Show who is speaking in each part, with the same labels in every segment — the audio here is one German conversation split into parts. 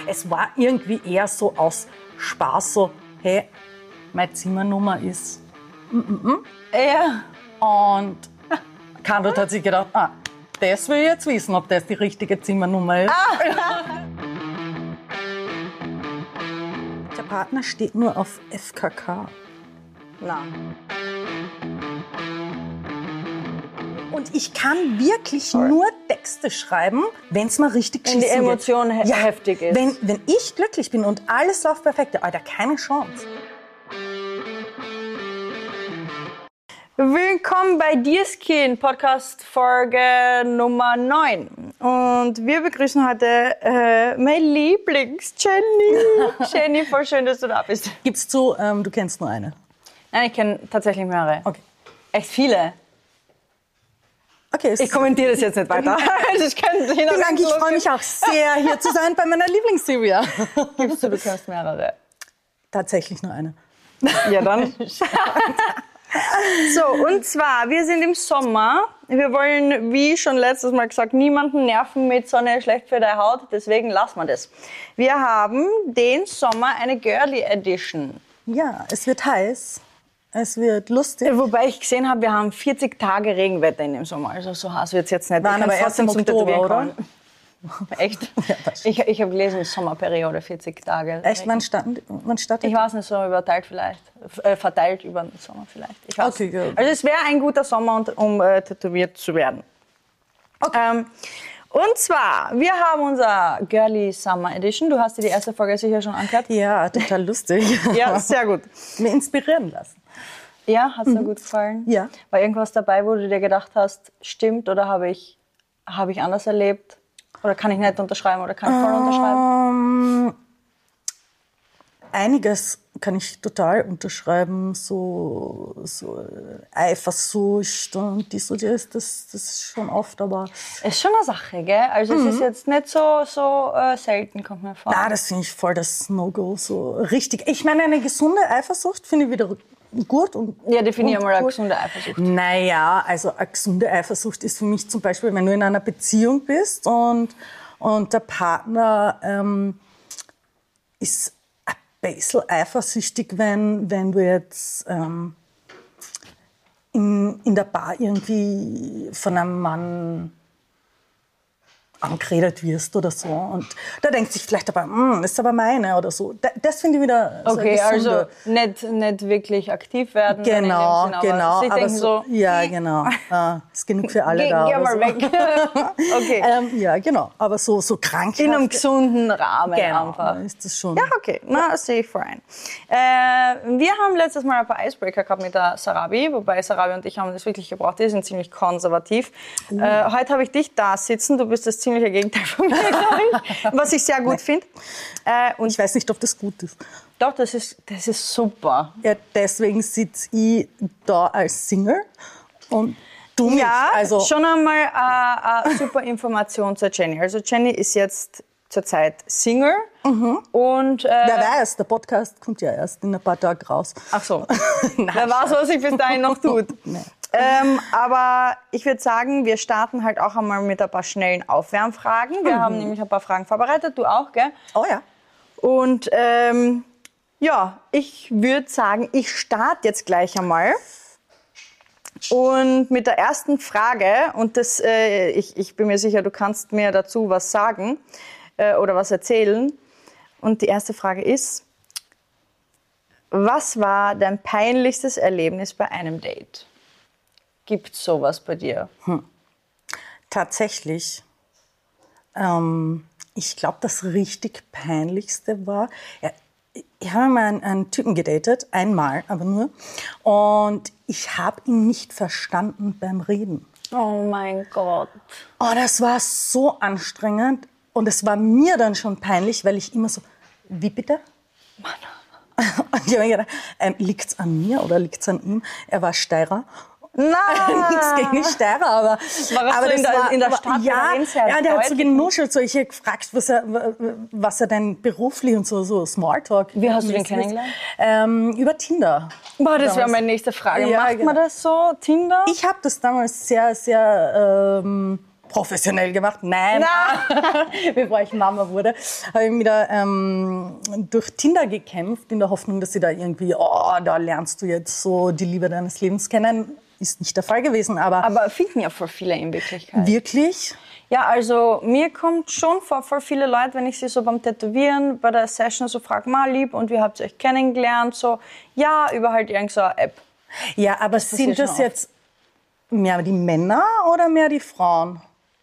Speaker 1: Es war irgendwie eher so aus Spaß, so, hey, meine Zimmernummer ist
Speaker 2: Ja.
Speaker 1: Und Kandot hat sich gedacht, das will ich jetzt wissen, ob das die richtige Zimmernummer ist. Der Partner steht nur auf FKK.
Speaker 2: Na.
Speaker 1: Und ich kann wirklich nur Texte schreiben, wenn es mal richtig
Speaker 2: Wenn die
Speaker 1: geschissen wird.
Speaker 2: Emotion heftig ist.
Speaker 1: Wenn ich glücklich bin und alles läuft perfekt, Alter, keine Chance.
Speaker 2: Willkommen bei Deerskin, Podcast-Folge Nummer 9. Und wir begrüßen heute meine Lieblings-Jenny. Jenny, voll schön, dass du da bist.
Speaker 1: Gib's zu, du kennst nur eine.
Speaker 2: Nein, ich kenne tatsächlich mehrere.
Speaker 1: Okay.
Speaker 2: Echt viele.
Speaker 1: Okay,
Speaker 2: Ich kommentiere das jetzt nicht weiter. Ich
Speaker 1: freue mich auch sehr, hier zu sein bei meiner Lieblings-Silvia.
Speaker 2: Gibst du kennst mehrere.
Speaker 1: Tatsächlich nur eine.
Speaker 2: Ja, dann. So, und zwar, wir sind im Sommer. Wir wollen, wie schon letztes Mal gesagt, niemanden nerven mit so einer schlecht für deine Haut. Deswegen lassen wir das. Wir haben den Sommer eine Girly Edition.
Speaker 1: Ja, es wird heiß. Es wird lustig.
Speaker 2: Wobei ich gesehen habe, wir haben 40 Tage Regenwetter in dem Sommer. Also so heiß wird es jetzt nicht.
Speaker 1: Waren aber erst im Oktober, oder?
Speaker 2: Echt?
Speaker 1: Ja,
Speaker 2: ich habe gelesen, Sommerperiode, 40 Tage.
Speaker 1: Echt? Wann startet?
Speaker 2: Ich weiß nicht, so überteilt vielleicht. Verteilt über den Sommer vielleicht. Ich weiß.
Speaker 1: Okay, gut.
Speaker 2: Also es wäre ein guter Sommer, um tätowiert zu werden.
Speaker 1: Okay.
Speaker 2: Und zwar, wir haben unser Girly Summer Edition. Du hast dir die erste Folge sicher schon angehört.
Speaker 1: Ja, total lustig.
Speaker 2: Ja, sehr gut.
Speaker 1: Mir inspirieren lassen.
Speaker 2: Ja, hat es dir gut gefallen?
Speaker 1: Ja.
Speaker 2: War irgendwas dabei, wo du dir gedacht hast, stimmt oder habe ich anders erlebt? Oder kann ich nicht unterschreiben oder kann ich voll unterschreiben?
Speaker 1: Einiges kann ich total unterschreiben, so Eifersucht und dies und das ist schon oft, aber...
Speaker 2: Ist schon eine Sache, gell? Also es ist jetzt nicht so selten, kommt mir vor.
Speaker 1: Na, das finde ich voll das No-Go, so richtig. Ich meine, eine gesunde Eifersucht finde ich wieder gut.
Speaker 2: Ja, definiere mal eine gesunde Eifersucht.
Speaker 1: Naja, also eine gesunde Eifersucht ist für mich zum Beispiel, wenn du in einer Beziehung bist und der Partner ist ein bisschen eifersüchtig, wenn du jetzt in der Bar irgendwie von einem Mann angeredet wirst oder so. Und da denkt sich vielleicht aber, das ist aber meine oder so. Das finde ich wieder so
Speaker 2: okay,
Speaker 1: gesunde.
Speaker 2: Also nicht wirklich aktiv werden.
Speaker 1: Genau,
Speaker 2: in dem Sinn,
Speaker 1: genau.
Speaker 2: Aber
Speaker 1: aber
Speaker 2: so,
Speaker 1: ja, genau. Ist genug für alle da.
Speaker 2: Geh
Speaker 1: oder
Speaker 2: mal
Speaker 1: so.
Speaker 2: weg. Okay.
Speaker 1: Ja, genau. Aber so krankhaft.
Speaker 2: In einem gesunden Rahmen einfach.
Speaker 1: Ist das schon.
Speaker 2: Ja, okay. Na, sehe ich voll ein. Wir haben letztes Mal ein paar Icebreaker gehabt mit der Sarabi, wobei Sarabi und ich haben das wirklich gebraucht. Die sind ziemlich konservativ. Heute habe ich dich da sitzen. Du bist das ziemliche Gegenteil von mir, glaube ich. Was ich sehr gut finde.
Speaker 1: Und ich weiß nicht, ob das gut ist.
Speaker 2: Doch, das ist super.
Speaker 1: Ja, deswegen sitze ich da als Single und du nicht.
Speaker 2: Ja,
Speaker 1: Also
Speaker 2: schon einmal eine super Information zur Jenny. Also Jenny ist jetzt zurzeit Single und...
Speaker 1: wer weiß, der Podcast kommt ja erst in ein paar Tagen raus.
Speaker 2: Ach so. Wer weiß, was sich bis dahin noch tut.
Speaker 1: Nee.
Speaker 2: Aber ich würde sagen, wir starten halt auch einmal mit ein paar schnellen Aufwärmfragen. Wir haben nämlich ein paar Fragen vorbereitet, du auch, gell?
Speaker 1: Oh ja.
Speaker 2: Und ja, ich würde sagen, ich starte jetzt gleich einmal. Und mit der ersten Frage, und das, ich bin mir sicher, du kannst mir dazu was sagen oder was erzählen. Und die erste Frage ist, was war dein peinlichstes Erlebnis bei einem Date? Gibt's sowas bei dir?
Speaker 1: Tatsächlich. Ich glaube, das richtig Peinlichste war, ich habe mal einen Typen gedatet, einmal, aber nur. Und ich habe ihn nicht verstanden beim Reden.
Speaker 2: Oh mein Gott.
Speaker 1: Oh, das war so anstrengend. Und es war mir dann schon peinlich, weil ich immer so, wie bitte? Und ich habe mir gedacht, liegt's an mir oder liegt's an ihm? Er war Steirer.
Speaker 2: Nein!
Speaker 1: Nichts gegen die Steirer, aber...
Speaker 2: War das so in der Stadt?
Speaker 1: Ja, der hat so genuschelt. So. Ich habe gefragt, was er denn beruflich und so Smalltalk.
Speaker 2: Wie hast du den kennengelernt?
Speaker 1: Über Tinder.
Speaker 2: Boah, das wäre meine nächste Frage.
Speaker 1: Ja,
Speaker 2: Macht man das so, Tinder?
Speaker 1: Ich habe das damals sehr, sehr professionell gemacht. Nein, bevor ich Mama wurde, habe ich mich da durch Tinder gekämpft, in der Hoffnung, dass sie da irgendwie, da lernst du jetzt so die Liebe deines Lebens kennen. Ist nicht der Fall gewesen,
Speaker 2: aber finden ja voll viele in Wirklichkeit.
Speaker 1: Wirklich?
Speaker 2: Ja, also mir kommt schon vor, voll viele Leute, wenn ich sie so beim Tätowieren, bei der Session so frage, lieb, und wie habt ihr euch kennengelernt? So, ja, über halt irgend so eine App.
Speaker 1: Ja, aber sind das jetzt mehr die Männer oder mehr die Frauen?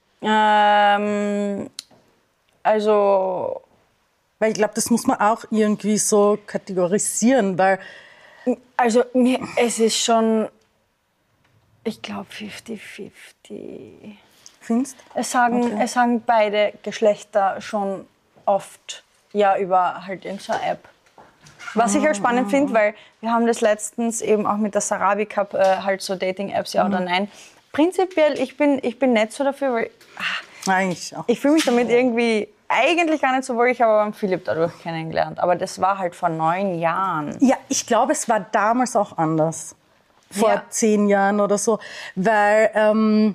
Speaker 2: Also...
Speaker 1: Weil ich glaube, das muss man auch irgendwie so kategorisieren, weil...
Speaker 2: Also es ist schon... Ich glaube 50-50.
Speaker 1: Findest?
Speaker 2: Es sagen beide Geschlechter schon oft ja über halt irgendeine App. Was ich halt spannend finde, weil wir haben das letztens eben auch mit der Sarabi gehabt, halt so Dating-Apps, ja oder nein. Prinzipiell, ich bin nicht so dafür, weil ich fühle mich damit irgendwie eigentlich gar nicht so wohl. Ich habe aber Philipp dadurch kennengelernt. Aber das war halt vor 9 Jahren.
Speaker 1: Ja, ich glaube, es war damals auch anders. Vor 10 Jahren oder so. Weil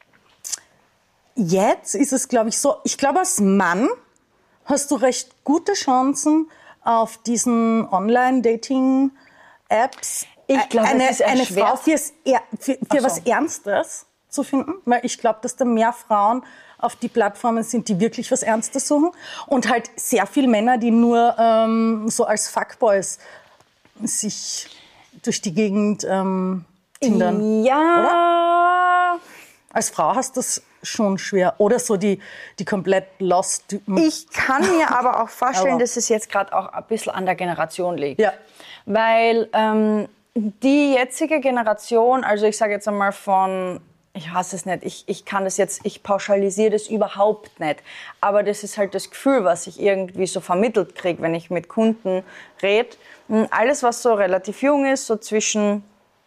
Speaker 1: jetzt ist es, glaube ich, so, ich glaube, als Mann hast du recht gute Chancen auf diesen Online-Dating-Apps.
Speaker 2: Ich glaube,
Speaker 1: eine Frau für was Ernstes zu finden. Weil ich glaube, dass da mehr Frauen auf die Plattformen sind, die wirklich was Ernstes suchen. Und halt sehr viele Männer, die nur so als Fuckboys sich durch die Gegend tindern.
Speaker 2: Ja.
Speaker 1: Oder? Als Frau hast du das schon schwer. Oder so die komplett lost Typen.
Speaker 2: Ich kann mir aber auch vorstellen, dass es jetzt gerade auch ein bisschen an der Generation liegt.
Speaker 1: Ja.
Speaker 2: Weil die jetzige Generation, also ich sage jetzt einmal von, ich hasse es nicht, ich pauschalisiere das überhaupt nicht. Aber das ist halt das Gefühl, was ich irgendwie so vermittelt kriege, wenn ich mit Kunden rede. Alles, was so relativ jung ist, so zwischen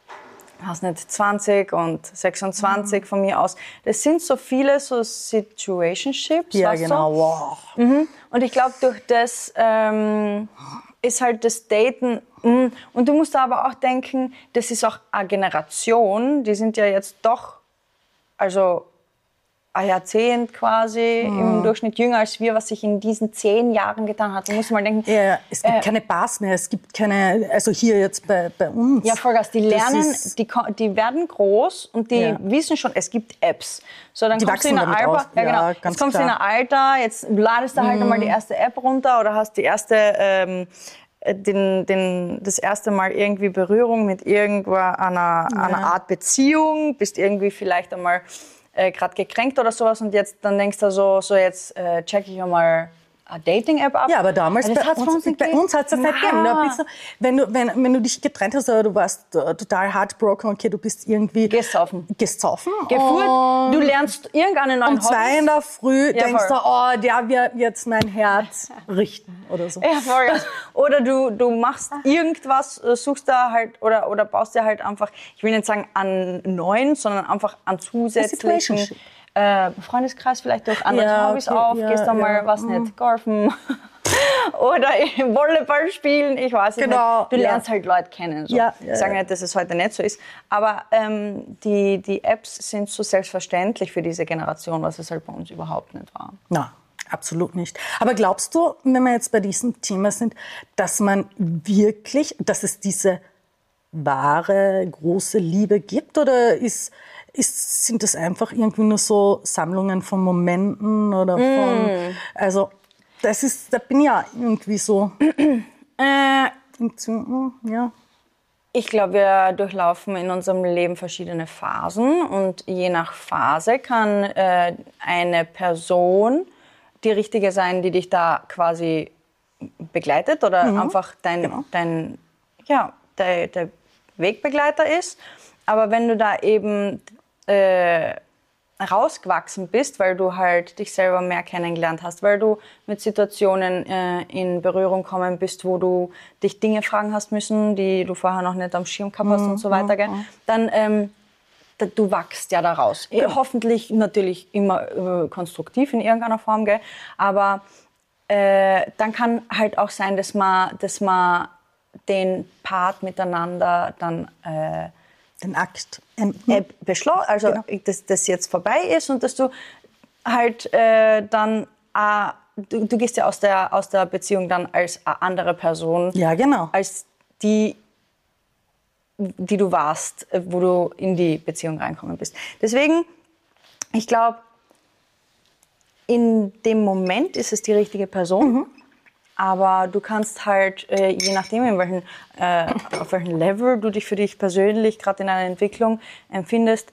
Speaker 2: 20 und 26 von mir aus, das sind so viele so Situationships.
Speaker 1: Ja, genau. Wow.
Speaker 2: Und ich glaube, durch das ist halt das Daten. Und du musst aber auch denken, das ist auch eine Generation, die sind ja jetzt doch, also ein Jahrzehnt quasi im Durchschnitt jünger als wir, was sich in diesen 10 Jahren getan hat. Da muss man denken...
Speaker 1: Ja, es gibt keine Bars mehr, es gibt keine... Also hier jetzt bei uns.
Speaker 2: Ja, Vollgas, die lernen, die werden groß und die wissen schon, es gibt Apps. So, dann kommst du in ein Alter, jetzt kommst du in ein Alter, jetzt ladest du halt einmal die erste App runter oder hast die erste... das erste Mal irgendwie Berührung mit einer Art Beziehung, bist irgendwie vielleicht einmal gerade gekränkt oder sowas und jetzt dann denkst du so jetzt check ich einmal eine Dating-App ab.
Speaker 1: Ja, aber damals bei uns hat es das nicht gegeben. Da bist du, wenn du dich getrennt hast oder du warst total heartbroken, okay, du bist irgendwie...
Speaker 2: Gesoffen.
Speaker 1: Gefurt.
Speaker 2: Du lernst irgendeinen neuen
Speaker 1: Um 2 in der Früh denkst du, der wird jetzt mein Herz richten oder so.
Speaker 2: Ja, voll. Oder du machst irgendwas, suchst da halt oder baust dir halt einfach, ich will nicht sagen an neuen, sondern einfach an zusätzlichen... Freundeskreis vielleicht durch andere Hobbys auf, gehst dann mal, was nicht, golfen oder Volleyball spielen, ich weiß es nicht. Du lernst halt Leute kennen. So. Ich sage nicht, dass es heute nicht so ist, aber die Apps sind so selbstverständlich für diese Generation, was es halt bei uns überhaupt nicht war.
Speaker 1: Na, absolut nicht. Aber glaubst du, wenn wir jetzt bei diesem Thema sind, dass dass es diese wahre, große Liebe gibt oder sind das einfach irgendwie nur so Sammlungen von Momenten oder von... Also, da bin ich ja irgendwie so... ja.
Speaker 2: Ich glaube, wir durchlaufen in unserem Leben verschiedene Phasen und je nach Phase kann eine Person die richtige sein, die dich da quasi begleitet oder einfach dein Wegbegleiter ist. Aber wenn du da eben rausgewachsen bist, weil du halt dich selber mehr kennengelernt hast, weil du mit Situationen in Berührung kommen bist, wo du dich Dinge fragen hast müssen, die du vorher noch nicht am Schirm gehabt hast und so weiter, gell? Dann du wachst ja daraus. Hoffentlich natürlich immer konstruktiv in irgendeiner Form, gell? Aber dann kann halt auch sein, dass man den Part miteinander dann
Speaker 1: Den Akt.
Speaker 2: Beschlossen, also
Speaker 1: Genau.
Speaker 2: dass das jetzt vorbei ist und dass du halt dann, du gehst ja aus der Beziehung dann als eine andere Person,
Speaker 1: Ja, genau.
Speaker 2: als die du warst, wo du in die Beziehung reinkommen bist. Deswegen, ich glaube, in dem Moment ist es die richtige Person, aber du kannst halt, je nachdem, auf welchem Level du dich für dich persönlich gerade in einer Entwicklung empfindest,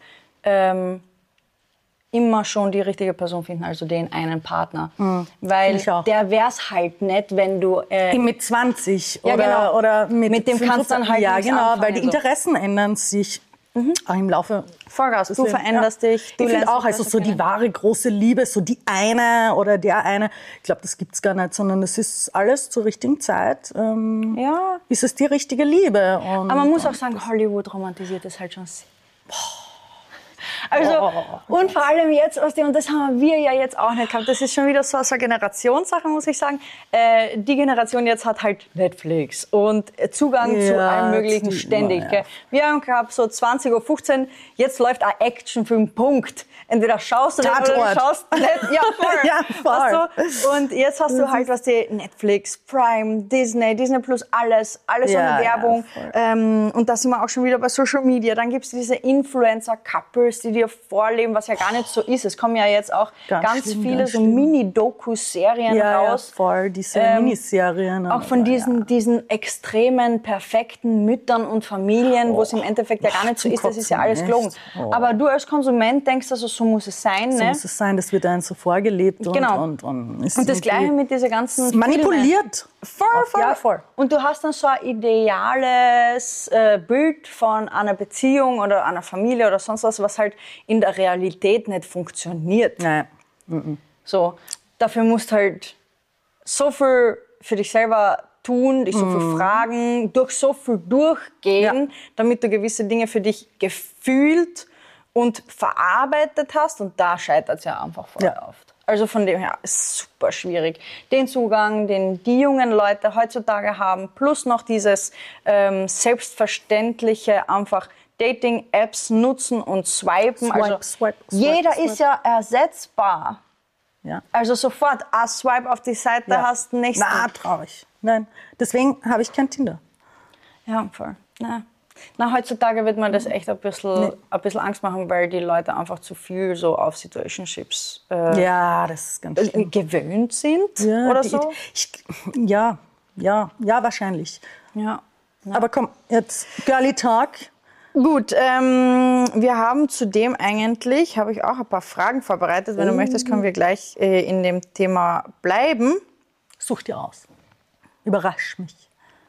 Speaker 2: immer schon die richtige Person finden, also den einen Partner. Weil
Speaker 1: Ich auch.
Speaker 2: der wär's halt nicht, wenn du...
Speaker 1: Mit 20
Speaker 2: Ja,
Speaker 1: oder,
Speaker 2: genau.
Speaker 1: oder mit
Speaker 2: dem kannst du dann halt
Speaker 1: Ja,
Speaker 2: nichts
Speaker 1: genau,
Speaker 2: anfangen,
Speaker 1: weil die
Speaker 2: so.
Speaker 1: Interessen ändern sich auch im Laufe.
Speaker 2: Vollgas, du veränderst dich. Du
Speaker 1: Ich finde
Speaker 2: lernst
Speaker 1: auch,
Speaker 2: dich
Speaker 1: also
Speaker 2: besser
Speaker 1: so die
Speaker 2: kennen.
Speaker 1: wahre große Liebe, so die eine oder der eine, ich glaube, das gibt's gar nicht, sondern es ist alles zur richtigen Zeit.
Speaker 2: Ja,
Speaker 1: Ist es die richtige Liebe? Und,
Speaker 2: aber man muss auch sagen, Hollywood romantisiert das halt schon sehr. Also, und vor allem jetzt, und das haben wir ja jetzt auch nicht gehabt, das ist schon wieder so eine Generationssache, muss ich sagen. Die Generation jetzt hat halt Netflix und Zugang zu
Speaker 1: Ja,
Speaker 2: allem Möglichen ständig.
Speaker 1: ja.
Speaker 2: Gell? Wir haben gehabt so 20:15 Uhr, jetzt läuft ein Actionfilm, Punkt. Entweder schaust du den oder
Speaker 1: Tatort.
Speaker 2: du schaust nicht. Ja, voll.
Speaker 1: Ja, voll.
Speaker 2: Weißt du? Und jetzt hast du halt, was die Netflix, Prime, Disney Plus, alles
Speaker 1: Ja,
Speaker 2: ohne Werbung.
Speaker 1: ja,
Speaker 2: Und da sind wir auch schon wieder bei Social Media. Dann gibt es diese Influencer-Couples, die dir vorleben, was ja gar nicht so ist. Es kommen ja jetzt auch ganz
Speaker 1: schlimm,
Speaker 2: viele
Speaker 1: ganz
Speaker 2: so
Speaker 1: schlimm.
Speaker 2: Mini-Doku-Serien
Speaker 1: ja,
Speaker 2: raus.
Speaker 1: voll, diese Miniserien.
Speaker 2: Auch von diesen extremen, perfekten Müttern und Familien, wo es im Endeffekt ja gar nicht so
Speaker 1: zum
Speaker 2: ist, das ist ja
Speaker 1: Kotzen,
Speaker 2: alles gelogen.
Speaker 1: echt. Oh.
Speaker 2: Aber du als Konsument denkst also, so muss es sein.
Speaker 1: So
Speaker 2: Ne?
Speaker 1: muss es sein, das wird einem so vorgelebt
Speaker 2: Genau.
Speaker 1: und ist
Speaker 2: Und das
Speaker 1: irgendwie
Speaker 2: Gleiche mit dieser ganzen
Speaker 1: manipuliert.
Speaker 2: Voll.
Speaker 1: Ja, voll.
Speaker 2: Und du hast dann so ein ideales Bild von einer Beziehung oder einer Familie oder sonst was halt in der Realität nicht funktioniert.
Speaker 1: Nein.
Speaker 2: So, dafür musst du halt so viel für dich selber tun, dich so viel fragen, durch so viel durchgehen, damit du gewisse Dinge für dich gefühlt und verarbeitet hast. Und da scheitert es ja einfach voll oft. Also von dem her ist super schwierig. Den Zugang, den die jungen Leute heutzutage haben, plus noch dieses selbstverständliche einfach Dating-Apps nutzen und swipen. Jeder ist ja ersetzbar.
Speaker 1: Ja.
Speaker 2: Also sofort, ein Swipe auf die Seite hast du nächsten.
Speaker 1: Na, traurig. Nein, deswegen habe ich kein Tinder.
Speaker 2: Ja, voll. Na, heutzutage wird man das echt ein bisschen Angst machen, weil die Leute einfach zu viel so auf Situationships
Speaker 1: Ja, das ist ganz schlimm.
Speaker 2: gewöhnt sind
Speaker 1: Ja,
Speaker 2: oder so.
Speaker 1: Ja, wahrscheinlich.
Speaker 2: Ja.
Speaker 1: Aber komm, jetzt Girly Talk.
Speaker 2: Gut, wir haben zudem eigentlich, habe ich auch ein paar Fragen vorbereitet. Wenn du möchtest, können wir gleich in dem Thema bleiben.
Speaker 1: Such dir aus. Überrasch mich.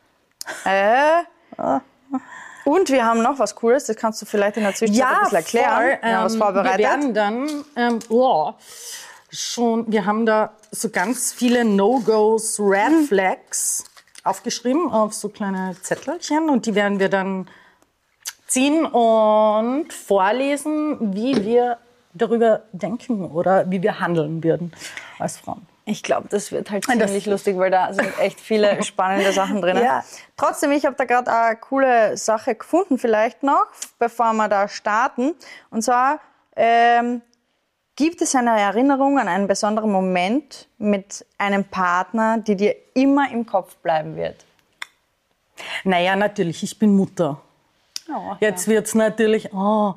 Speaker 2: Und wir haben noch was Cooles, das kannst du vielleicht in der Zwischenzeit ein bisschen erklären.
Speaker 1: Voll.
Speaker 2: Wir haben was vorbereitet.
Speaker 1: Wir werden dann, wir haben da so ganz viele No-Gos, Red Flags aufgeschrieben auf so kleine Zettelchen und die werden wir dann ziehen und vorlesen, wie wir darüber denken oder wie wir handeln würden als Frauen.
Speaker 2: Ich glaube, das wird halt ziemlich lustig, weil da sind echt viele spannende Sachen drin.
Speaker 1: Ja.
Speaker 2: Trotzdem, ich habe da gerade eine coole Sache gefunden vielleicht noch, bevor wir da starten. Und zwar gibt es eine Erinnerung an einen besonderen Moment mit einem Partner, die dir immer im Kopf bleiben wird?
Speaker 1: Naja, natürlich, ich bin Mutter.
Speaker 2: Oh,
Speaker 1: Jetzt wird's natürlich,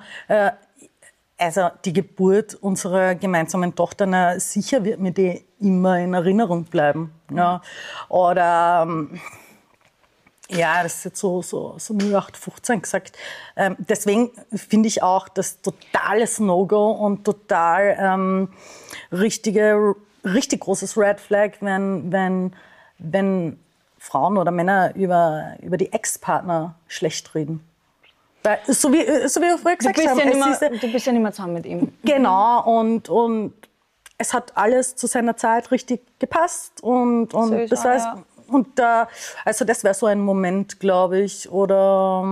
Speaker 1: also die Geburt unserer gemeinsamen Tochter, na, sicher wird mir die immer in Erinnerung bleiben. Ja. Oder, ja, das ist jetzt so 0815 gesagt. Deswegen finde ich auch das totales No-Go und total richtig großes Red Flag, wenn Frauen oder Männer über die Ex-Partner schlecht reden. Weil, so wie wir vorher gesagt haben.
Speaker 2: Du bist ja nicht mehr zusammen mit ihm.
Speaker 1: Genau, und es hat alles zu seiner Zeit richtig gepasst. Und das heißt, also das wäre so ein Moment, glaube ich. Oder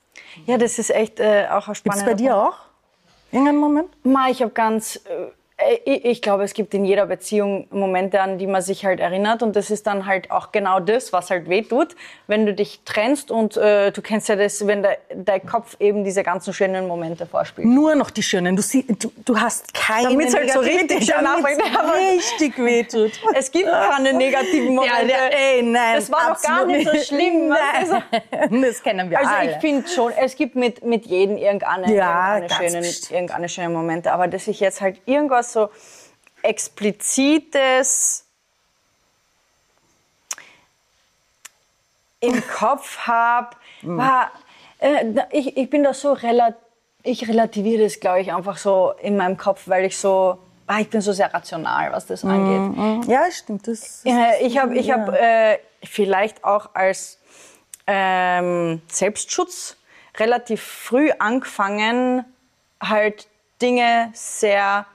Speaker 2: Ja, das ist echt auch ein spannender
Speaker 1: gibt's bei dir auch irgendeinen Moment?
Speaker 2: Ich habe ganz ich glaube, es gibt in jeder Beziehung Momente, an die man sich halt erinnert und das ist dann halt auch genau das, was halt wehtut, wenn du dich trennst und du kennst ja das, wenn dein Kopf eben diese ganzen schönen Momente vorspielt.
Speaker 1: Nur noch die schönen. Du hast keine
Speaker 2: Damit's halt so richtig
Speaker 1: richtig wehtut.
Speaker 2: Es gibt keine negativen Momente.
Speaker 1: Nein,
Speaker 2: das war doch gar nicht so schlimm.
Speaker 1: Also, das kennen wir alle.
Speaker 2: Also ich finde schon, es gibt mit jedem irgendeine schöne Momente, aber dass ich jetzt halt irgendwas so Explizites im Kopf habe, ich bin da so ich relativiere das, glaube ich, einfach so in meinem Kopf, weil ich bin so sehr rational, was das angeht.
Speaker 1: Ja, stimmt.
Speaker 2: Ich habe vielleicht auch als Selbstschutz relativ früh angefangen, halt Dinge sehr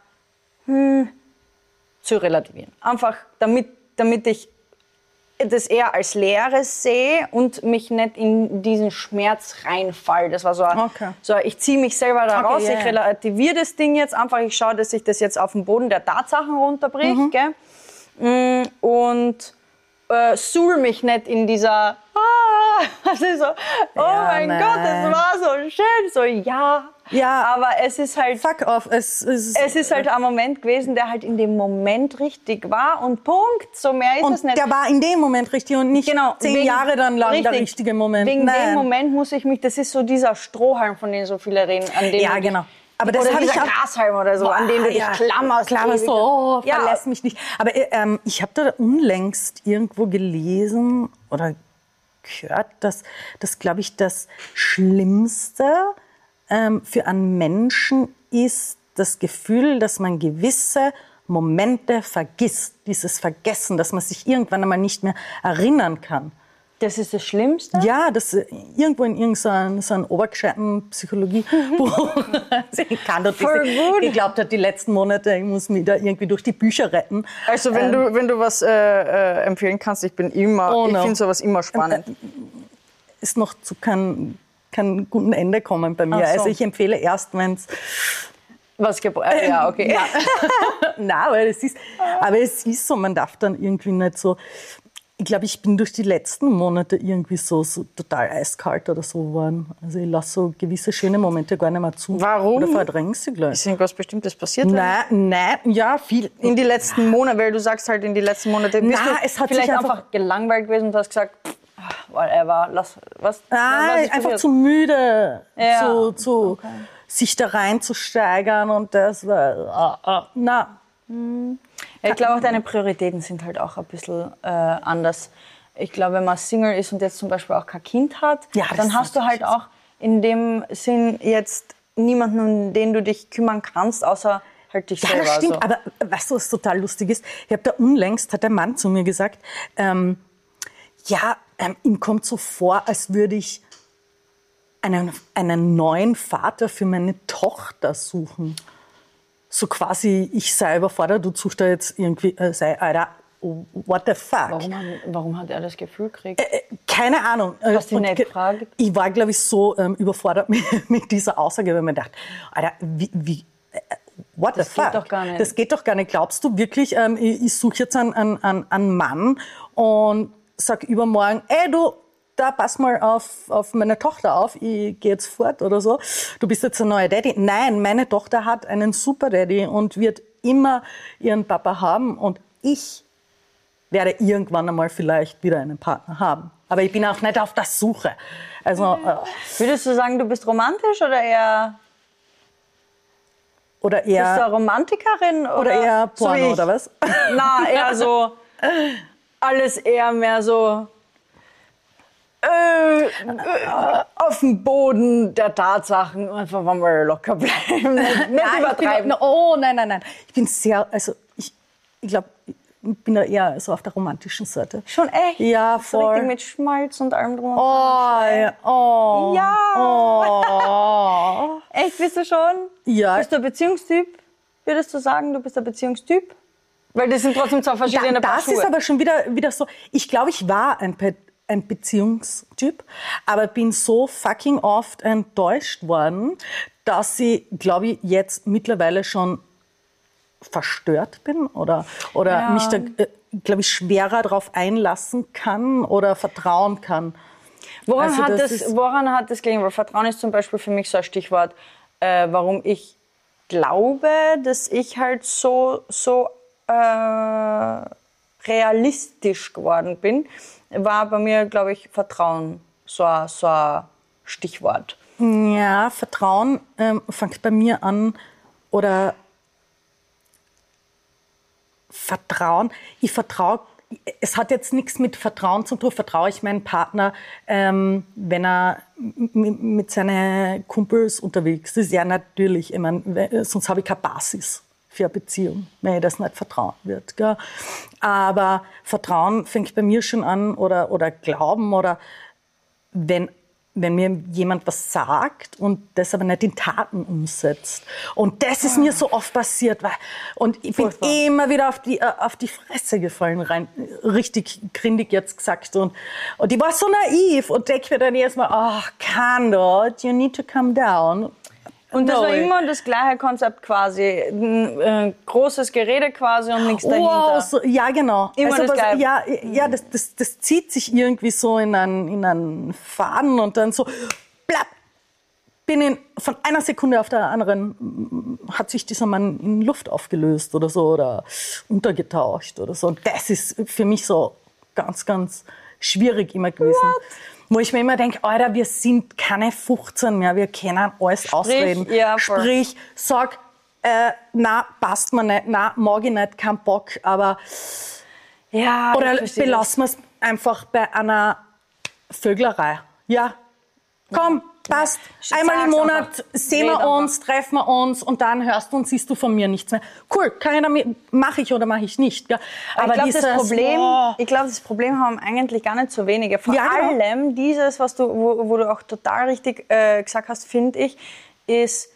Speaker 2: zu relativieren. Einfach damit ich das eher als Leeres sehe und mich nicht in diesen Schmerz reinfall. Das war so ich ziehe mich selber da raus, ich relativiere das Ding jetzt einfach, ich schaue, dass ich das jetzt auf den Boden der Tatsachen runterbricht, gell? Und suhl mich nicht in dieser also so, mein Gott, das war so schön, so ja, aber es ist halt
Speaker 1: fuck off, es
Speaker 2: ist halt ein Moment gewesen, der halt in dem Moment richtig war und Punkt, so mehr ist
Speaker 1: und
Speaker 2: es nicht.
Speaker 1: Der war in dem Moment richtig und nicht 10 Jahre dann lang der richtige Moment.
Speaker 2: Wegen dem Moment muss ich mich, das ist so dieser Strohhalm, von dem so viele reden, an dem
Speaker 1: genau. Aber das
Speaker 2: oder dieser Grashalm oder so, an dem du dich klammerst.
Speaker 1: So, verlässt mich nicht. Aber ich habe da unlängst irgendwo gelesen oder gehört, dass das, glaube ich, das Schlimmste für einen Menschen ist das Gefühl, dass man gewisse Momente vergisst. Dieses Vergessen, dass man sich irgendwann einmal nicht mehr erinnern kann.
Speaker 2: Das ist das Schlimmste?
Speaker 1: Ja, das irgendwo in irgendeinem so obergescheiten Psychologiebuch. Ich kann das geglaubt hat, die letzten Monate, ich muss mich da irgendwie durch die Bücher retten.
Speaker 2: Also wenn du was empfehlen kannst, ich finde sowas immer spannend.
Speaker 1: Ist noch zu kein guten Ende kommen bei mir. So. Also ich empfehle erst, wenn es
Speaker 2: ja, okay.
Speaker 1: Ja. Nein, aber es ist so, man darf dann irgendwie nicht so. Ich glaube, ich bin durch die letzten Monate irgendwie so total eiskalt oder so geworden. Also ich lasse so gewisse schöne Momente gar nicht mehr zu.
Speaker 2: Warum?
Speaker 1: Oder verdränge sie gleich.
Speaker 2: Ist irgendwas Bestimmtes passiert?
Speaker 1: Nein, ja, viel.
Speaker 2: In die letzten Monate, weil du sagst halt in die letzten Monate, bist du
Speaker 1: es hat
Speaker 2: vielleicht einfach gelangweilt gewesen und hast gesagt, whatever, was
Speaker 1: einfach zu müde, sich da reinzusteigern und das war,
Speaker 2: Ich glaube auch, deine Prioritäten sind halt auch ein bisschen anders. Ich glaube, wenn man Single ist und jetzt zum Beispiel auch kein Kind hat, dann hast du halt auch in dem Sinn jetzt niemanden, um den du dich kümmern kannst, außer halt dich selber.
Speaker 1: Ja, das stimmt,
Speaker 2: so.
Speaker 1: aber weißt du, was total lustig ist? Ich habe da unlängst, hat der Mann zu mir gesagt, ihm kommt so vor, als würde ich einen neuen Vater für meine Tochter suchen. So quasi, ich sei überfordert, du suchst da jetzt irgendwie, Alter, what the fuck?
Speaker 2: Warum hat er das Gefühl gekriegt?
Speaker 1: Keine Ahnung.
Speaker 2: Hast du ihn nicht gefragt?
Speaker 1: Ich war, glaube ich, so überfordert mit dieser Aussage, weil man dachte, Alter, what the fuck? Das geht doch gar nicht. Das geht doch gar nicht. Glaubst du wirklich, ich suche jetzt einen Mann und sag übermorgen, ey du, da pass mal auf meine Tochter auf, ich gehe jetzt fort oder so. Du bist jetzt ein neuer Daddy. Nein, meine Tochter hat einen super Daddy und wird immer ihren Papa haben und ich werde irgendwann einmal vielleicht wieder einen Partner haben. Aber ich bin auch nicht auf der Suche. Also,
Speaker 2: würdest du sagen, du bist romantisch oder eher... Bist du eine Romantikerin?
Speaker 1: Oder eher Porno,
Speaker 2: so
Speaker 1: oder was?
Speaker 2: Na, eher so... Alles eher mehr so... auf dem Boden der Tatsachen einfach mal locker bleiben, nicht übertreiben.
Speaker 1: Nein. Ich bin sehr, also ich glaube, ich bin da eher so auf der romantischen Seite.
Speaker 2: Schon echt?
Speaker 1: Ja, voll.
Speaker 2: So richtig mit Schmalz und allem drum und
Speaker 1: dran.
Speaker 2: Ja. Echt, bist du schon?
Speaker 1: Ja.
Speaker 2: Bist du ein Beziehungstyp? Würdest du sagen, du bist ein Beziehungstyp? Weil das sind trotzdem zwei verschiedene Paar Schuhe.
Speaker 1: Das ist aber schon wieder so, ich glaube, ich war ein Beziehungstyp, aber bin so fucking oft enttäuscht worden, dass ich, glaube ich, jetzt mittlerweile schon verstört bin oder mich da, glaube ich, schwerer darauf einlassen kann oder vertrauen kann.
Speaker 2: Woran hat das gelegen? Weil Vertrauen ist zum Beispiel für mich so ein Stichwort, warum ich glaube, dass ich halt so realistisch geworden bin, war bei mir, glaube ich, Vertrauen so ein Stichwort.
Speaker 1: Ja, Vertrauen fängt bei mir an, oder Vertrauen, ich vertraue, es hat jetzt nichts mit Vertrauen zu tun, vertraue ich meinen Partner, wenn er mit seinen Kumpels unterwegs ist, ja natürlich, ich meine, sonst habe ich keine Basis für eine Beziehung, wenn ich das nicht vertrauen wird. Gell? Aber Vertrauen fängt bei mir schon an, oder Glauben, oder wenn mir jemand was sagt und das aber nicht in Taten umsetzt. Und das ist mir so oft passiert. Und ich bin immer wieder auf die Fresse gefallen, richtig grindig jetzt gesagt. Und ich war so naiv und denke mir dann erstmal, Candot, you need to calm down.
Speaker 2: Und das war immer das gleiche Konzept quasi, ein großes Gerede quasi und nichts dahinter.
Speaker 1: Wow, so, ja genau.
Speaker 2: Immer das Gleiche.
Speaker 1: Das zieht sich irgendwie so in einen Faden und dann so, plapp, von einer Sekunde auf der anderen hat sich dieser Mann in Luft aufgelöst oder so oder untergetaucht oder so. Und das ist für mich so ganz, ganz schwierig immer gewesen. What? Wo ich mir immer denke, Alter, wir sind keine 15 mehr, wir können alles ausreden.
Speaker 2: Ja,
Speaker 1: sprich, sag, na, passt mir nicht, na, mag ich nicht, kein Bock, aber
Speaker 2: ja,
Speaker 1: oder belassen wir es einfach bei einer Vöglerei. Ja, komm, passt. Einmal im Monat sehen wir uns, treffen wir uns und dann hörst du und siehst du von mir nichts mehr. Cool, mache ich oder mache ich nicht. Gell?
Speaker 2: Aber ich glaube, das Problem haben eigentlich gar nicht so wenige. Vor allem dieses, was wo du auch total richtig gesagt hast, finde ich, ist,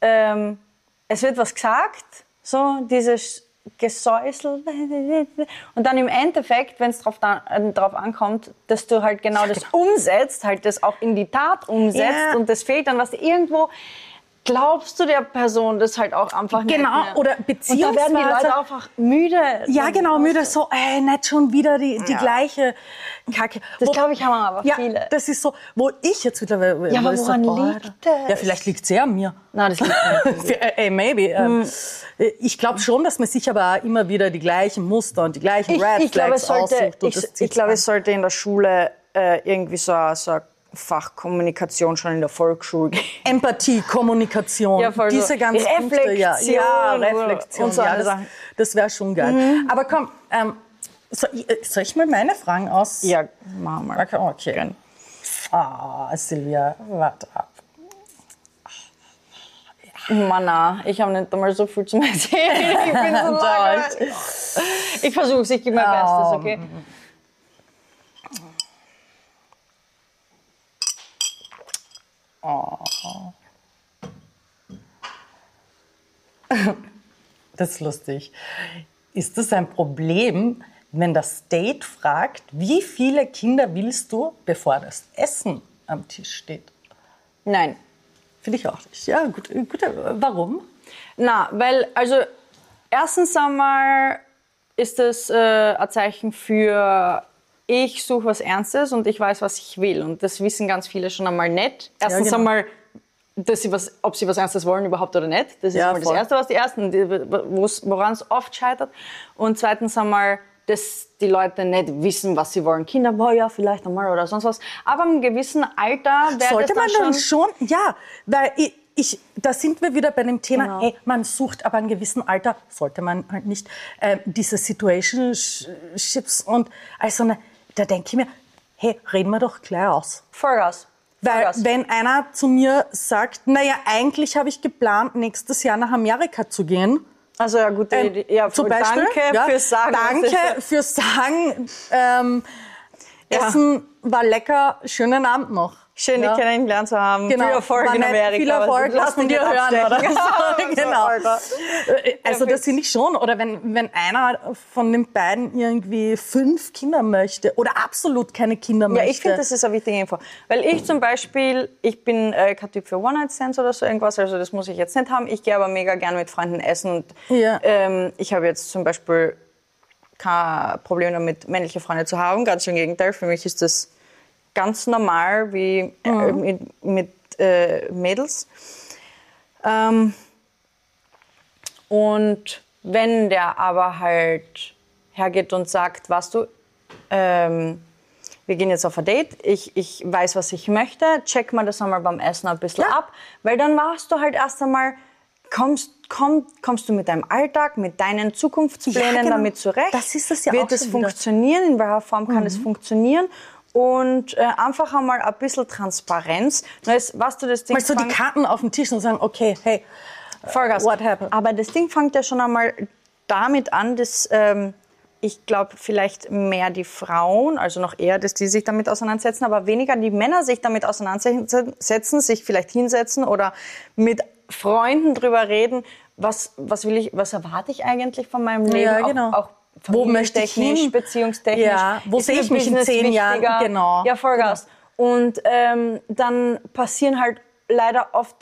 Speaker 2: es wird was gesagt, so dieses Gesäusel und dann im Endeffekt, wenn es drauf ankommt, dass du halt genau das umsetzt, halt das auch in die Tat umsetzt und das fehlt dann, was irgendwo glaubst du der Person das halt auch einfach nicht mehr.
Speaker 1: Oder beziehungsweise...
Speaker 2: Und da werden die Leute einfach müde.
Speaker 1: Ja, genau, müde. So, nicht schon wieder die gleiche Kacke.
Speaker 2: Das glaube ich, haben aber viele.
Speaker 1: Ja, das ist so, wo ich jetzt mittlerweile...
Speaker 2: Ja, aber woran liegt das?
Speaker 1: Ja, vielleicht liegt es sehr an mir.
Speaker 2: Nein, das liegt nicht.
Speaker 1: Maybe. Ich glaube schon, dass man sich aber auch immer wieder die gleichen Muster und die gleichen Red Flags aussucht.
Speaker 2: Ich glaube, es sollte in der Schule irgendwie so ein Fach Kommunikation schon in der Volksschule geben.
Speaker 1: Empathie, Kommunikation, diese ganzen
Speaker 2: Reflexion.
Speaker 1: Ja, Reflexion.
Speaker 2: Und so
Speaker 1: das wäre schon geil. Aber komm, soll ich mal meine Fragen aus?
Speaker 2: Ja, machen wir.
Speaker 1: Okay. Silvia, warte ab.
Speaker 2: Mann, ich habe nicht einmal so viel zu erzählen. Ich bin so langweilig. Ich versuche es, ich gebe mein Bestes, okay?
Speaker 1: Das ist lustig. Ist das ein Problem, wenn das Date fragt, wie viele Kinder willst du, bevor das Essen am Tisch steht?
Speaker 2: Nein.
Speaker 1: Finde ich auch nicht. Ja, gut. Warum?
Speaker 2: Na, weil, also, erstens einmal ist das ein Zeichen für, ich suche was Ernstes und ich weiß, was ich will. Und das wissen ganz viele schon einmal nicht. Erstens einmal, ob sie was Ernstes wollen überhaupt oder nicht. Das ist mal das Erste, was die Ersten, woran es oft scheitert. Und zweitens einmal, dass die Leute nicht wissen, was sie wollen. Kinder, vielleicht einmal oder sonst was. Aber im gewissen Alter
Speaker 1: sollte man dann schon, ja, weil da sind wir wieder bei dem Thema, man sucht aber in einem gewissen Alter, sollte man halt nicht, diese Situationships und also, da denke ich mir, hey, reden wir doch gleich aus.
Speaker 2: Vollgas.
Speaker 1: Weil wenn einer zu mir sagt, naja, eigentlich habe ich geplant, nächstes Jahr nach Amerika zu gehen.
Speaker 2: Also ja, gute Idee. Ja,
Speaker 1: zum Beispiel,
Speaker 2: danke fürs Sagen.
Speaker 1: Danke fürs Sagen. Essen war lecker, schönen Abend noch.
Speaker 2: Schön, dich kennengelernt zu haben.
Speaker 1: Genau.
Speaker 2: Viel Erfolg in Amerika.
Speaker 1: Viel Erfolg, lass von dir hören. Oder so. Genau. Also das finde ich schon. Oder wenn einer von den beiden irgendwie 5 Kinder möchte oder absolut keine Kinder möchte.
Speaker 2: Ja, ich finde, das ist eine wichtige Info. Weil ich zum Beispiel, ich bin kein Typ für One-Night-Stands oder so irgendwas, also das muss ich jetzt nicht haben. Ich gehe aber mega gerne mit Freunden essen. Und ich habe jetzt zum Beispiel kein Problem damit, männliche Freunde zu haben. Ganz im Gegenteil, für mich ist das ganz normal wie mit Mädels. Und wenn der aber halt hergeht und sagt, weißt du, wir gehen jetzt auf ein Date, ich weiß, was ich möchte, check mal das einmal beim Essen ein bisschen ab, weil dann machst du halt erst einmal, kommst du mit deinem Alltag, mit deinen Zukunftsplänen damit zurecht?
Speaker 1: Das ist es ja
Speaker 2: Wird
Speaker 1: auch
Speaker 2: es
Speaker 1: schon
Speaker 2: funktionieren? In welcher Form kann es funktionieren? Und einfach einmal ein bisschen Transparenz. Was du das Ding
Speaker 1: mal so die Karten auf den Tisch und sagen, okay, hey,
Speaker 2: Vollgas.
Speaker 1: what happened?
Speaker 2: Aber das Ding fängt ja schon einmal damit an, dass ich glaube, vielleicht mehr die Frauen, also noch eher, dass die sich damit auseinandersetzen, aber weniger die Männer sich damit auseinandersetzen, sich vielleicht hinsetzen oder mit Freunden drüber reden, was erwarte ich eigentlich von meinem Leben,
Speaker 1: Ja, genau.
Speaker 2: auch
Speaker 1: wo möchte ich hin?
Speaker 2: beziehungstechnisch.
Speaker 1: Ja, wo sehe ich mich in 10 Jahren? Genau.
Speaker 2: Ja, Vollgas. Genau. Und dann passieren halt leider oft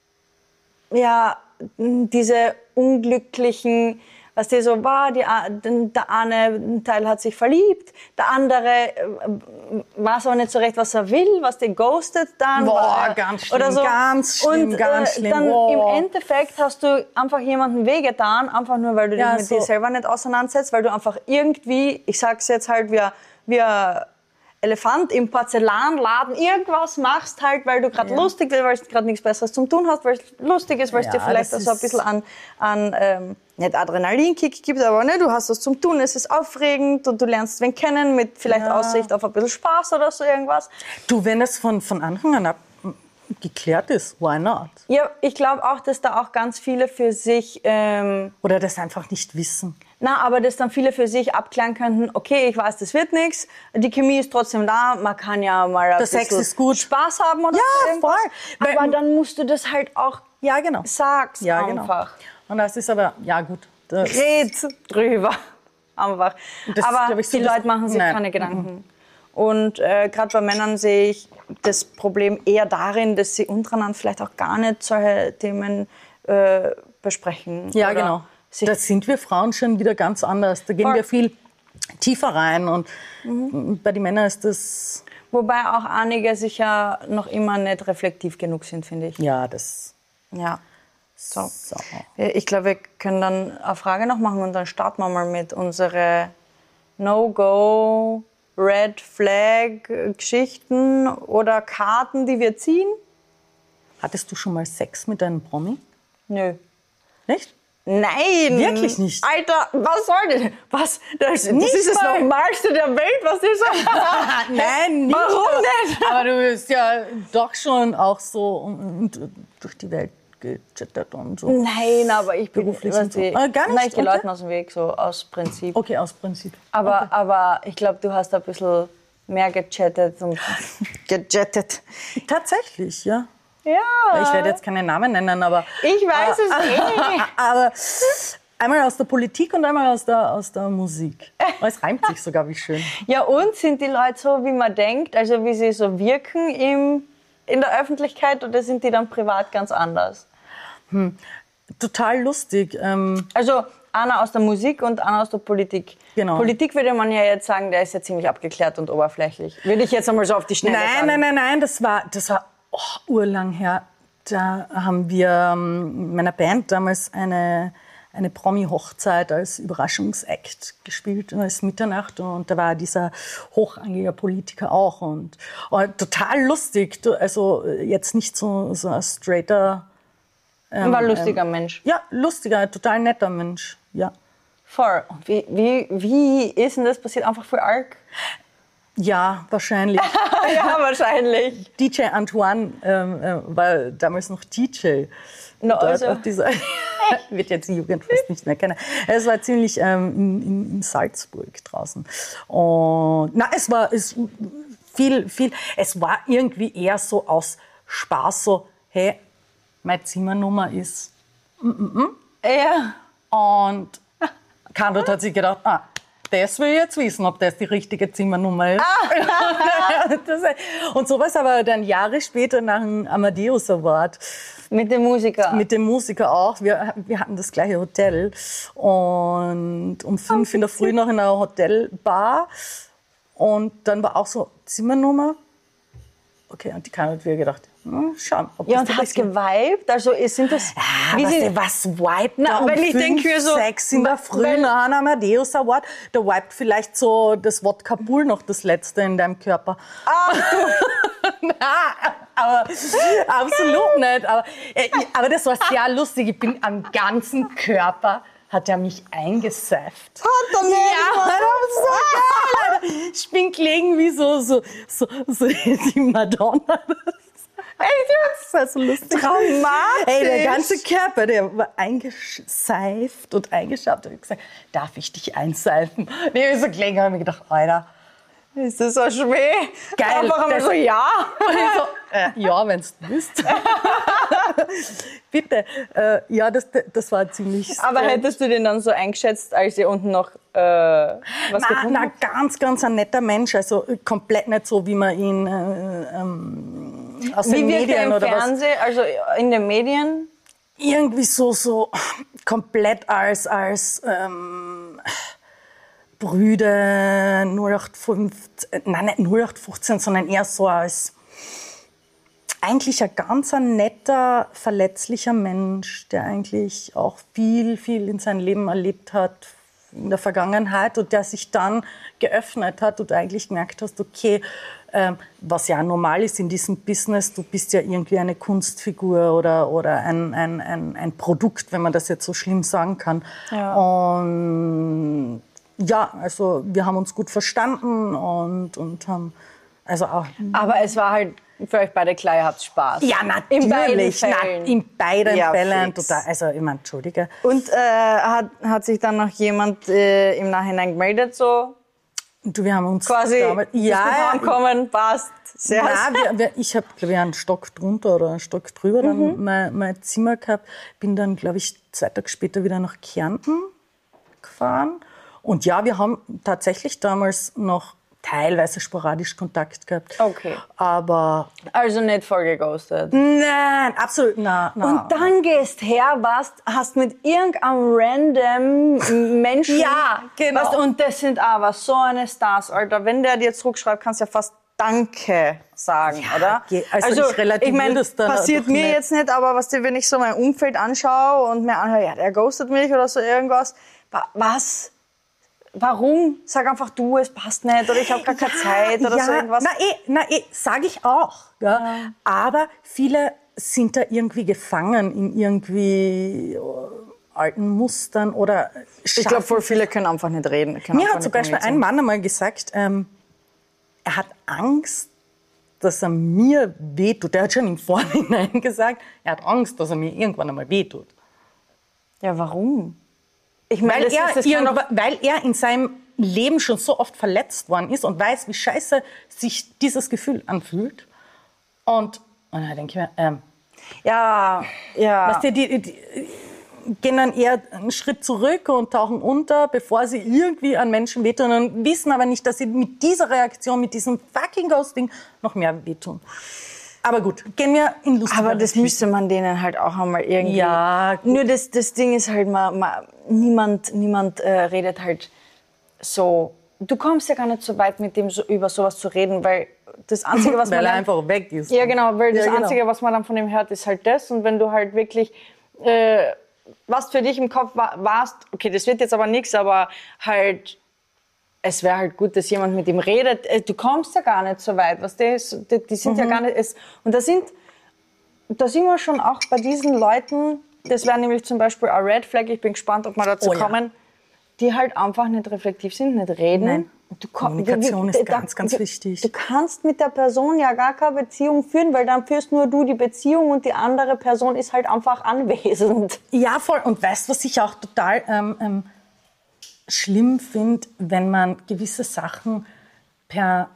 Speaker 2: diese unglücklichen, was die so war, der eine Teil hat sich verliebt, der andere weiß aber nicht so recht, was er will, was den ghostet dann.
Speaker 1: Ganz schlimm,
Speaker 2: oder so.
Speaker 1: ganz schlimm,
Speaker 2: und,
Speaker 1: ganz schlimm.
Speaker 2: Dann im Endeffekt hast du einfach jemandem wehgetan, einfach nur, weil du dich mit dir selber nicht auseinandersetzt, weil du einfach irgendwie, ich sag's jetzt halt, wie Elefant im Porzellanladen irgendwas machst halt, weil du gerade lustig bist, weil du gerade nichts Besseres zum tun hast, weil es lustig ist, weil es dir vielleicht auch so ein bisschen an nicht Adrenalinkick gibt, aber ne, du hast was zum Tun, es ist aufregend und du lernst wen kennen mit vielleicht Aussicht auf ein bisschen Spaß oder so irgendwas.
Speaker 1: Du, wenn das von Anfang an geklärt ist, why not?
Speaker 2: Ja, ich glaube auch, dass da auch ganz viele für sich
Speaker 1: oder das einfach nicht wissen.
Speaker 2: Aber dass dann viele für sich abklären könnten, okay, ich weiß, das wird nichts, die Chemie ist trotzdem da, man kann ja mal ein bisschen Spaß haben oder so.
Speaker 1: Voll.
Speaker 2: Aber dann musst du das halt auch sagst einfach.
Speaker 1: Genau. Und das ist aber, gut.
Speaker 2: Red drüber. Einfach.
Speaker 1: Das,
Speaker 2: aber
Speaker 1: ich, so
Speaker 2: die Leute machen sich keine Gedanken. Und gerade bei Männern sehe ich das Problem eher darin, dass sie untereinander vielleicht auch gar nicht solche Themen besprechen.
Speaker 1: Ja, genau. Da sind wir Frauen schon wieder ganz anders. Da gehen wir viel tiefer rein. Und bei den Männern ist das...
Speaker 2: Wobei auch einige sicher noch immer nicht reflektiv genug sind, finde ich.
Speaker 1: Ja, das...
Speaker 2: Ja. So. Ich glaube, wir können dann eine Frage noch machen und dann starten wir mal mit unsere No-Go, Red Flag-Geschichten oder Karten, die wir ziehen.
Speaker 1: Hattest du schon mal Sex mit einem Promi?
Speaker 2: Nö.
Speaker 1: Nicht?
Speaker 2: Nein!
Speaker 1: Wirklich nicht?
Speaker 2: Alter, was soll das? Was? Das ist das Normalste der Welt, was ist das?
Speaker 1: Nein, nicht.
Speaker 2: Warum nicht?
Speaker 1: Aber du bist ja doch schon auch so durch die Welt gechattet und so.
Speaker 2: Nein, aber ich bin
Speaker 1: beruflich und so.
Speaker 2: Gar nicht? Nein, ich gehe
Speaker 1: okay.
Speaker 2: Leuten aus dem Weg, so aus Prinzip.
Speaker 1: Okay, aus Prinzip.
Speaker 2: Aber ich glaube, du hast ein bisschen mehr gechattet und gejettet.
Speaker 1: Tatsächlich, ja.
Speaker 2: Ja.
Speaker 1: Ich werde jetzt keine Namen nennen, aber...
Speaker 2: Ich weiß es eh.
Speaker 1: Aber einmal aus der Politik und einmal aus der Musik. Aber es reimt sich sogar, wie schön.
Speaker 2: Ja, und sind die Leute so, wie man denkt, also wie sie so wirken in der Öffentlichkeit, oder sind die dann privat ganz anders?
Speaker 1: Total lustig.
Speaker 2: Also einer aus der Musik und einer aus der Politik.
Speaker 1: Genau.
Speaker 2: Politik würde man ja jetzt sagen, der ist ja ziemlich abgeklärt und oberflächlich. Würde ich jetzt einmal so auf die Schnelle sagen.
Speaker 1: Nein, das war urlang her. Da haben wir in meiner Band damals eine Promi-Hochzeit als Überraschungsakt gespielt, als Mitternacht. Und da war dieser hochrangige Politiker auch. Und total lustig. Also jetzt nicht so ein straighter...
Speaker 2: war ein lustiger Mensch.
Speaker 1: Ja, lustiger, total netter Mensch, ja.
Speaker 2: Voll. Und wie ist denn das passiert? Einfach für arg?
Speaker 1: Ja, wahrscheinlich.
Speaker 2: Ja, wahrscheinlich.
Speaker 1: DJ Antoine war damals noch DJ.
Speaker 2: No, also.
Speaker 1: Auf dieser wird jetzt die Jugend fast nicht mehr kennen. Es war ziemlich in Salzburg draußen. Und es war es war irgendwie eher so aus Spaß, so, hey, meine Zimmernummer ist
Speaker 2: Ja.
Speaker 1: und Kandot hat sich gedacht, das will ich jetzt wissen, ob das die richtige Zimmernummer ist. Und sowas aber dann Jahre später nach dem Amadeus Award.
Speaker 2: Mit dem Musiker.
Speaker 1: Mit dem Musiker auch. Wir hatten das gleiche Hotel. Und um 5 in der Früh noch in einer Hotelbar. Und dann war auch so Zimmernummer. Okay, und die Kandot wieder gedacht, schauen. Ob
Speaker 2: Ja,
Speaker 1: das
Speaker 2: und hat's geweibt? Also sind das...
Speaker 1: was vibet da um
Speaker 2: weil ich
Speaker 1: 5,
Speaker 2: denk mir so,
Speaker 1: 6 in der Früh nach einem Amadeus Award? Da vibet vielleicht so das Wodka Bull noch das Letzte in deinem Körper. Nein, aber absolut nicht. Aber das war sehr lustig. Ich bin am ganzen Körper, hat er mich eingeseift.
Speaker 2: Hat er nicht?
Speaker 1: Ja, das war so geil. Ich bin gelegen wie so die Madonna. Das war so lustig.
Speaker 2: Traumatisch.
Speaker 1: Ey, der ganze Körper, der war eingeseift und eingeschabt. Da habe ich gesagt, darf ich dich einseifen? Nee, ich so gelegen, habe mir gedacht, Alter,
Speaker 2: Ist das so schwer?
Speaker 1: geil.
Speaker 2: Einfach einmal so, ja.
Speaker 1: Und ich so, ja, wenn es willst. Bitte. Ja, das war ziemlich
Speaker 2: Aber
Speaker 1: strange.
Speaker 2: hättest du den dann so eingeschätzt, als ihr unten noch was getrunken
Speaker 1: Na,
Speaker 2: habt?
Speaker 1: ganz ein netter Mensch. Also komplett nicht so, wie man ihn aus den
Speaker 2: Wie wirkt er
Speaker 1: Medien
Speaker 2: im
Speaker 1: oder was.
Speaker 2: Fernsehen, also in den Medien?
Speaker 1: Irgendwie so komplett als Brüder 0815, nein, nicht 0815, sondern eher so als eigentlich ein ganz netter, verletzlicher Mensch, der eigentlich auch viel in seinem Leben erlebt hat in der Vergangenheit und der sich dann geöffnet hat und eigentlich gemerkt hast, okay, was ja normal ist in diesem Business, du bist ja irgendwie eine Kunstfigur oder ein Produkt, wenn man das jetzt so schlimm sagen kann.
Speaker 2: Ja.
Speaker 1: Und ja, also wir haben uns gut verstanden und haben also auch...
Speaker 2: Aber es war halt für euch beide klar, ihr habt Spaß.
Speaker 1: Ja,
Speaker 2: In beiden
Speaker 1: natürlich.
Speaker 2: Fällen.
Speaker 1: In beiden
Speaker 2: Ja,
Speaker 1: Fällen.
Speaker 2: fix.
Speaker 1: Total, also, ich meine, entschuldige.
Speaker 2: Und hat sich dann noch jemand im Nachhinein gemeldet, so
Speaker 1: Du, wir haben uns
Speaker 2: quasi,
Speaker 1: damals, ja,
Speaker 2: ankommen, passt, sehr
Speaker 1: ich habe, glaube ich, einen Stock drunter oder einen Stock drüber dann mein Zimmer gehabt. Bin dann, glaube ich, 2 Tage später wieder nach Kärnten gefahren. Und ja, wir haben tatsächlich damals noch teilweise sporadisch Kontakt gehabt.
Speaker 2: Okay.
Speaker 1: Aber
Speaker 2: Also nicht voll geghostet.
Speaker 1: nein, absolut nein.
Speaker 2: Und dann gehst her, hast mit irgendeinem random Menschen...
Speaker 1: Ja, genau.
Speaker 2: Weißt, und das sind aber so eine Stars, Alter. Wenn der dir zurückschreibt, kannst du ja fast Danke sagen,
Speaker 1: Ja,
Speaker 2: oder?
Speaker 1: also ich relativiere
Speaker 2: mein,
Speaker 1: das dann
Speaker 2: passiert
Speaker 1: doch
Speaker 2: mir
Speaker 1: nicht.
Speaker 2: jetzt nicht, aber was wenn ich so mein Umfeld anschaue und mir anhöre, ja, der ghostet mich oder so irgendwas. Was? Warum? Sag einfach du, es passt nicht oder ich habe gar keine Zeit oder so irgendwas.
Speaker 1: Sage ich auch. Ja. Aber viele sind da irgendwie gefangen in irgendwie alten Mustern oder
Speaker 2: Ich glaube, voll viele können einfach nicht reden.
Speaker 1: Mir hat zum Beispiel ein Mann einmal gesagt, er hat Angst, dass er mir wehtut. Der hat schon im Vorhinein gesagt, er hat Angst, dass er mir irgendwann einmal wehtut.
Speaker 2: Ja, warum? Ich meine,
Speaker 1: Weil er in seinem Leben schon so oft verletzt worden ist und weiß, wie scheiße sich dieses Gefühl anfühlt. Und dann denke ich mir,
Speaker 2: ja.
Speaker 1: weißt du, die gehen dann eher einen Schritt zurück und tauchen unter, bevor sie irgendwie an Menschen wehtun und wissen aber nicht, dass sie mit dieser Reaktion, mit diesem fucking Ghosting noch mehr wehtun. Aber gut, gehen wir in lustige
Speaker 2: Aber das müsste man denen halt auch einmal irgendwie...
Speaker 1: Ja, gut.
Speaker 2: Nur das Ding ist halt, niemand redet halt so... Du kommst ja gar nicht so weit, mit dem so, über sowas zu reden, weil das Einzige, was
Speaker 1: weil
Speaker 2: man...
Speaker 1: er einfach weg ist.
Speaker 2: Ja, genau, weil das
Speaker 1: Ja, genau.
Speaker 2: Einzige, was man dann von ihm hört, ist halt das. Und wenn du halt wirklich... was für dich im Kopf warst, okay, das wird jetzt aber nichts, aber halt... Es wäre halt gut, dass jemand mit ihm redet. Du kommst ja gar nicht so weit, was die sind ja gar nicht. Und da sind wir schon auch bei diesen Leuten. Das wäre nämlich zum Beispiel ein Red Flag. Ich bin gespannt, ob wir dazu kommen, die halt einfach nicht reflektiv sind, nicht reden.
Speaker 1: Nein. Kommunikation ist ganz wichtig.
Speaker 2: Du kannst mit der Person ja gar keine Beziehung führen, weil dann führst nur du die Beziehung und die andere Person ist halt einfach anwesend.
Speaker 1: Ja, voll. Und weißt du, was ich auch total schlimm finde, wenn man gewisse Sachen per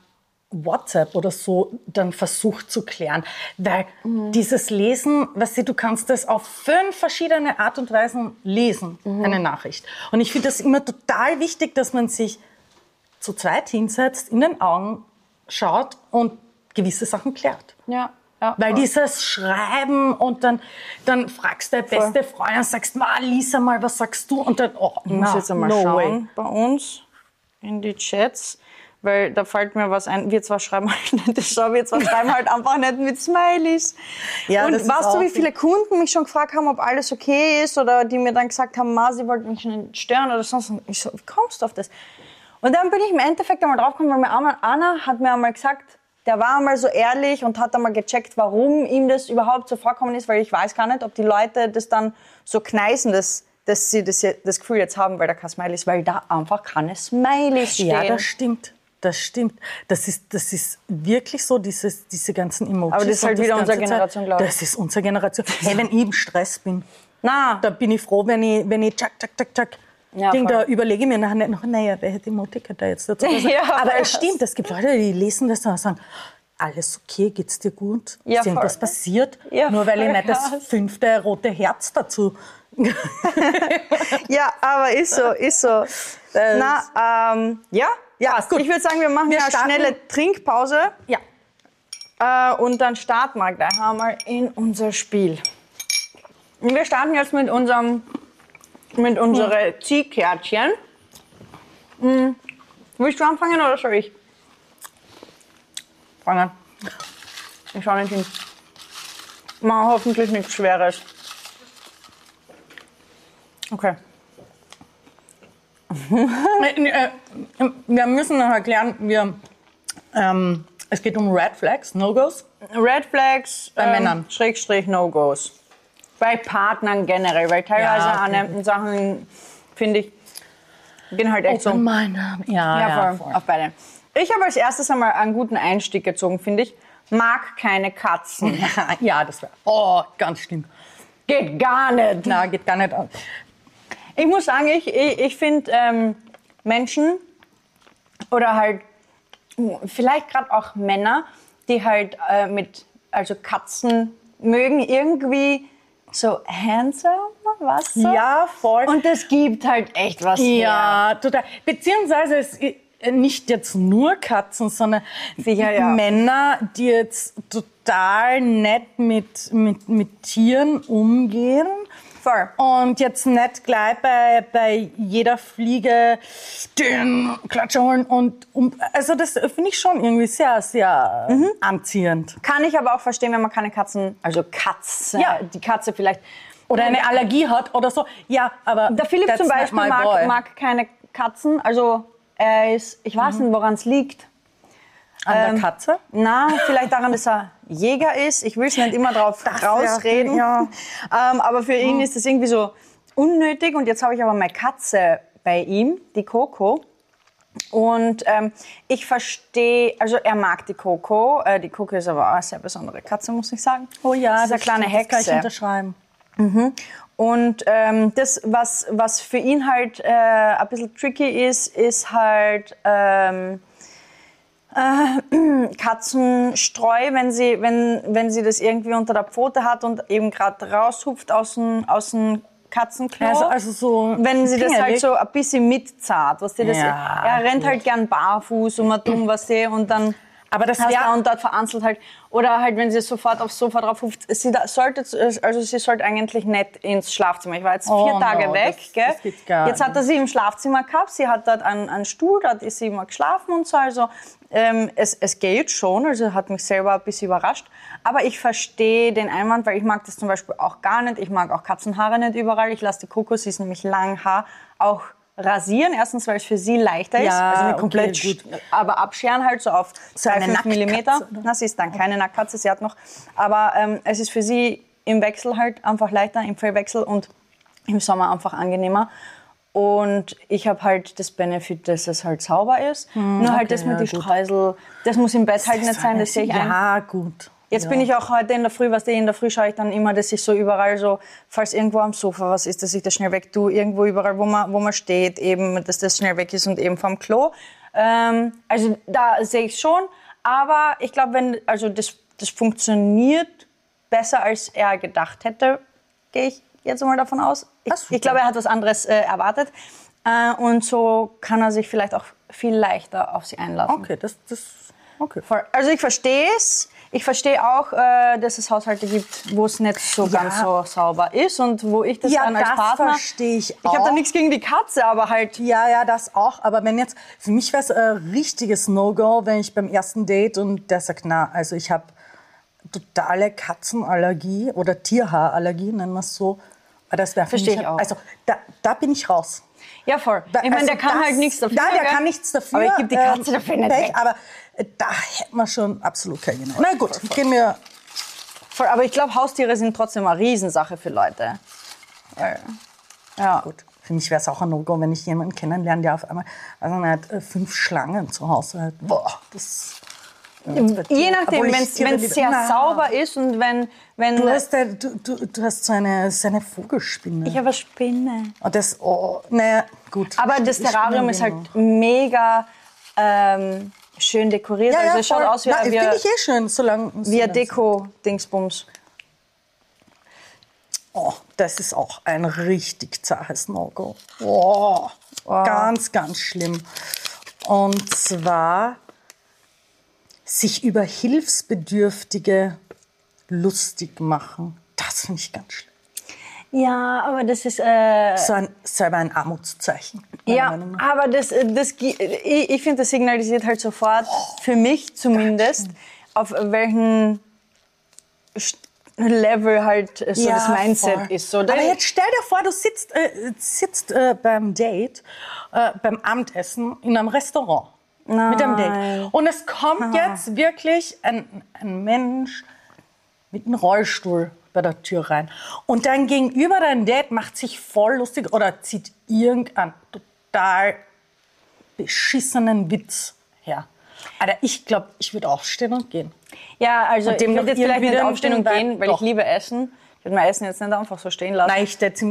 Speaker 1: WhatsApp oder so dann versucht zu klären. Weil dieses Lesen, weißt du kannst das auf 5 verschiedene Art und Weisen lesen, eine Nachricht. Und ich finde das immer total wichtig, dass man sich zu zweit hinsetzt, in den Augen schaut und gewisse Sachen klärt.
Speaker 2: Ja.
Speaker 1: Weil dieses Schreiben und dann fragst du deine beste Freundin und sagst, Lisa mal, was sagst du? Und dann,
Speaker 2: ich muss jetzt einmal schauen bei uns in die Chats, weil da fällt mir was ein. Wir zwar schreiben halt nicht, schreiben halt einfach nicht mit Smileys.
Speaker 1: Ja,
Speaker 2: und weißt du, wie viele Kunden mich schon gefragt haben, ob alles okay ist oder die mir dann gesagt haben, sie wollten mich nicht stören oder sonst. Und ich so, wie kommst du auf das? Und dann bin ich im Endeffekt einmal draufgekommen, weil mir Anna hat mir einmal gesagt, der war einmal so ehrlich und hat einmal gecheckt, warum ihm das überhaupt so vorkommen ist, weil ich weiß gar nicht, ob die Leute das dann so kneißen, dass sie das Gefühl jetzt haben, weil da kein Smiley ist, weil da einfach keine Smileys stehen.
Speaker 1: Ja, das stimmt. Das ist wirklich so, diese ganzen Emojis.
Speaker 2: Aber das ist halt wieder unsere Generation, glaube ich.
Speaker 1: Das ist unsere Generation. Hey, wenn ich im Stress bin, da bin ich froh, wenn ich tschak,
Speaker 2: ja,
Speaker 1: da überlege ich mir nachher nicht noch, welche Emoji da jetzt dazu. Aber es stimmt, es gibt Leute, die lesen das und sagen, alles okay, geht's dir gut?
Speaker 2: Ja,
Speaker 1: ist irgendwas passiert?
Speaker 2: Ja,
Speaker 1: nur weil ich nicht das 5. rote Herz dazu...
Speaker 2: Ja, aber ist so. Gut. Ich würde sagen, wir machen eine schnelle Trinkpause.
Speaker 1: Ja.
Speaker 2: Und dann starten wir gleich einmal in unser Spiel. Und wir starten jetzt mit unseren Ziehkärtchen. Willst du anfangen oder soll ich? Fangen. Ich schau nicht hin. Mach hoffentlich nichts Schweres. Okay.
Speaker 1: Wir müssen noch erklären, es geht um Red Flags, No-Gos.
Speaker 2: Red Flags
Speaker 1: bei Männern.
Speaker 2: / No-Gos. Bei Partnern generell, weil teilweise an Sachen, finde ich, gehen halt echt so.
Speaker 1: Voll.
Speaker 2: Auf beide. Ich habe als erstes einmal einen guten Einstieg gezogen, finde ich. Mag keine Katzen.
Speaker 1: Ja, das wäre ganz schlimm.
Speaker 2: Geht gar nicht.
Speaker 1: Nein, geht gar nicht.
Speaker 2: Ich muss sagen, ich finde Menschen oder halt vielleicht gerade auch Männer, die halt also Katzen mögen, irgendwie so handsome, was so?
Speaker 1: Ja, voll.
Speaker 2: Und das gibt halt echt was
Speaker 1: Ja, total. Beziehungsweise es ist nicht jetzt nur Katzen, sondern Männer, die jetzt total nett mit Tieren umgehen.
Speaker 2: Voll.
Speaker 1: Und jetzt nicht gleich bei jeder Fliege den Klatscher holen. Also das finde ich schon irgendwie sehr, sehr anziehend.
Speaker 2: Kann ich aber auch verstehen, wenn man keine Katzen, also Katze, die Katze vielleicht.
Speaker 1: Oder eine Allergie hat oder so. Ja, aber
Speaker 2: der Philipp zum Beispiel mag keine Katzen. Also er ist, ich weiß nicht, woran es liegt.
Speaker 1: An der Katze?
Speaker 2: Na, vielleicht daran, dass er Jäger ist. Ich will es nicht immer drauf rausreden.
Speaker 1: Ja.
Speaker 2: Aber für ihn ist das irgendwie so unnötig. Und jetzt habe ich aber meine Katze bei ihm, die Coco. Und ich verstehe, also er mag die Coco. Die Coco ist aber auch eine sehr besondere Katze, muss ich sagen.
Speaker 1: Oh ja,
Speaker 2: das ist eine kleine Hexe.
Speaker 1: Das kann ich unterschreiben.
Speaker 2: Und das, was für ihn halt ein bisschen tricky ist halt Katzenstreu, wenn sie das irgendwie unter der Pfote hat und eben gerade raushupft aus dem Katzenklo.
Speaker 1: Also so
Speaker 2: wenn sie das halt
Speaker 1: weg.
Speaker 2: so ein bisschen mitzahlt, was er rennt halt gern barfuß was sie und dann
Speaker 1: aber das
Speaker 2: da und dort veranzelt halt. Oder halt, wenn sie sofort aufs Sofa drauf hupft. Sie sollte eigentlich nicht ins Schlafzimmer. Ich war jetzt 4 Tage weg.
Speaker 1: Das geht gar
Speaker 2: jetzt hat er sie im Schlafzimmer gehabt. Sie hat dort einen Stuhl, dort ist sie immer geschlafen und so. Also es geht schon. Also hat mich selber ein bisschen überrascht. Aber ich verstehe den Einwand, weil ich mag das zum Beispiel auch gar nicht. Ich mag auch Katzenhaare nicht überall. Ich lasse die Coco, sie ist nämlich lang Haar, auch rasieren. Erstens, weil es für sie leichter ist. Also nicht komplett, aber abscheren halt so auf 2-5 Millimeter. Na, sie ist dann keine Nacktkatze, sie hat noch. Aber es ist für sie im Wechsel halt einfach leichter, im Fellwechsel und im Sommer einfach angenehmer. Und ich habe halt das Benefit, dass es halt sauber ist. Nur halt das mit den Streusel, das muss im Bett halt nicht sein, das sehe ich ein.
Speaker 1: Ja, gut.
Speaker 2: Jetzt bin ich auch heute in der Früh, in der Früh schaue ich dann immer, dass ich so überall so, falls irgendwo am Sofa was ist, dass ich das schnell weg tue, irgendwo überall, wo man steht, eben, dass das schnell weg ist und eben vom Klo. Also da sehe ich schon, Aber ich glaube, das funktioniert besser, als er gedacht hätte, gehe ich jetzt mal davon aus. Ich glaube, er hat was anderes erwartet. Und so kann er sich vielleicht auch viel leichter auf sie einlassen.
Speaker 1: Okay.
Speaker 2: Also ich verstehe es. Ich verstehe auch, dass es Haushalte gibt, wo es nicht so ganz so sauber ist und wo ich das dann als Partner...
Speaker 1: Ja, das verstehe ich auch.
Speaker 2: Ich habe da nichts gegen die Katze, aber halt...
Speaker 1: Ja, das auch. Aber für mich wäre es ein richtiges No-Go, wenn ich beim ersten Date und der sagt, also ich habe totale Katzenallergie oder Tierhaarallergie, nennen wir es so. Aber das wäre
Speaker 2: Verstehe ich auch.
Speaker 1: Also da bin ich raus.
Speaker 2: Ja, voll. Ich meine, der kann halt nichts dafür.
Speaker 1: Nein, der kann nichts dafür.
Speaker 2: Aber ich gebe die Katze dafür nicht weg.
Speaker 1: Aber da hätten wir schon absolut keine. Na gut, gehen wir...
Speaker 2: Voll, aber ich glaube, Haustiere sind trotzdem eine Riesensache für Leute. Ja.
Speaker 1: Gut. Für mich wäre es auch ein No-Go, wenn ich jemanden kennenlerne, der auf einmal 5 Schlangen zu Hause hat. Boah, das...
Speaker 2: Je nachdem, wenn es sehr sauber ist und wenn
Speaker 1: du hast so eine Vogelspinne.
Speaker 2: Ich habe eine Spinne.
Speaker 1: Gut.
Speaker 2: Aber das Terrarium ist halt mega schön dekoriert.
Speaker 1: Ja,
Speaker 2: also es schaut aus wie
Speaker 1: finde ich schön,
Speaker 2: wie ein Deko-Dingsbums.
Speaker 1: Oh, das ist auch ein richtig zaches No-Go. Oh, ganz, ganz schlimm. Und zwar sich über Hilfsbedürftige lustig machen. Das finde ich ganz schlimm.
Speaker 2: Ja, aber das ist...
Speaker 1: selber ein Armutszeichen.
Speaker 2: Ja, aber ich finde, das signalisiert halt sofort, für mich zumindest, auf welchen Level halt so das Mindset ist. So,
Speaker 1: aber jetzt stell dir vor, du sitzt beim Date, beim Abendessen in einem Restaurant.
Speaker 2: Nein.
Speaker 1: Mit einem Date. Und es kommt jetzt wirklich ein Mensch mit einem Rollstuhl bei der Tür rein. Und dein Gegenüber, dein Date, macht sich voll lustig oder zieht irgendeinen total beschissenen Witz her. Alter, ich glaube, ich würde aufstehen und gehen.
Speaker 2: Ja, also ich würde jetzt vielleicht nicht aufstehen und
Speaker 1: den
Speaker 2: gehen, weil ich liebe Essen. Ich würde mein Essen jetzt nicht einfach so stehen lassen.
Speaker 1: Nein,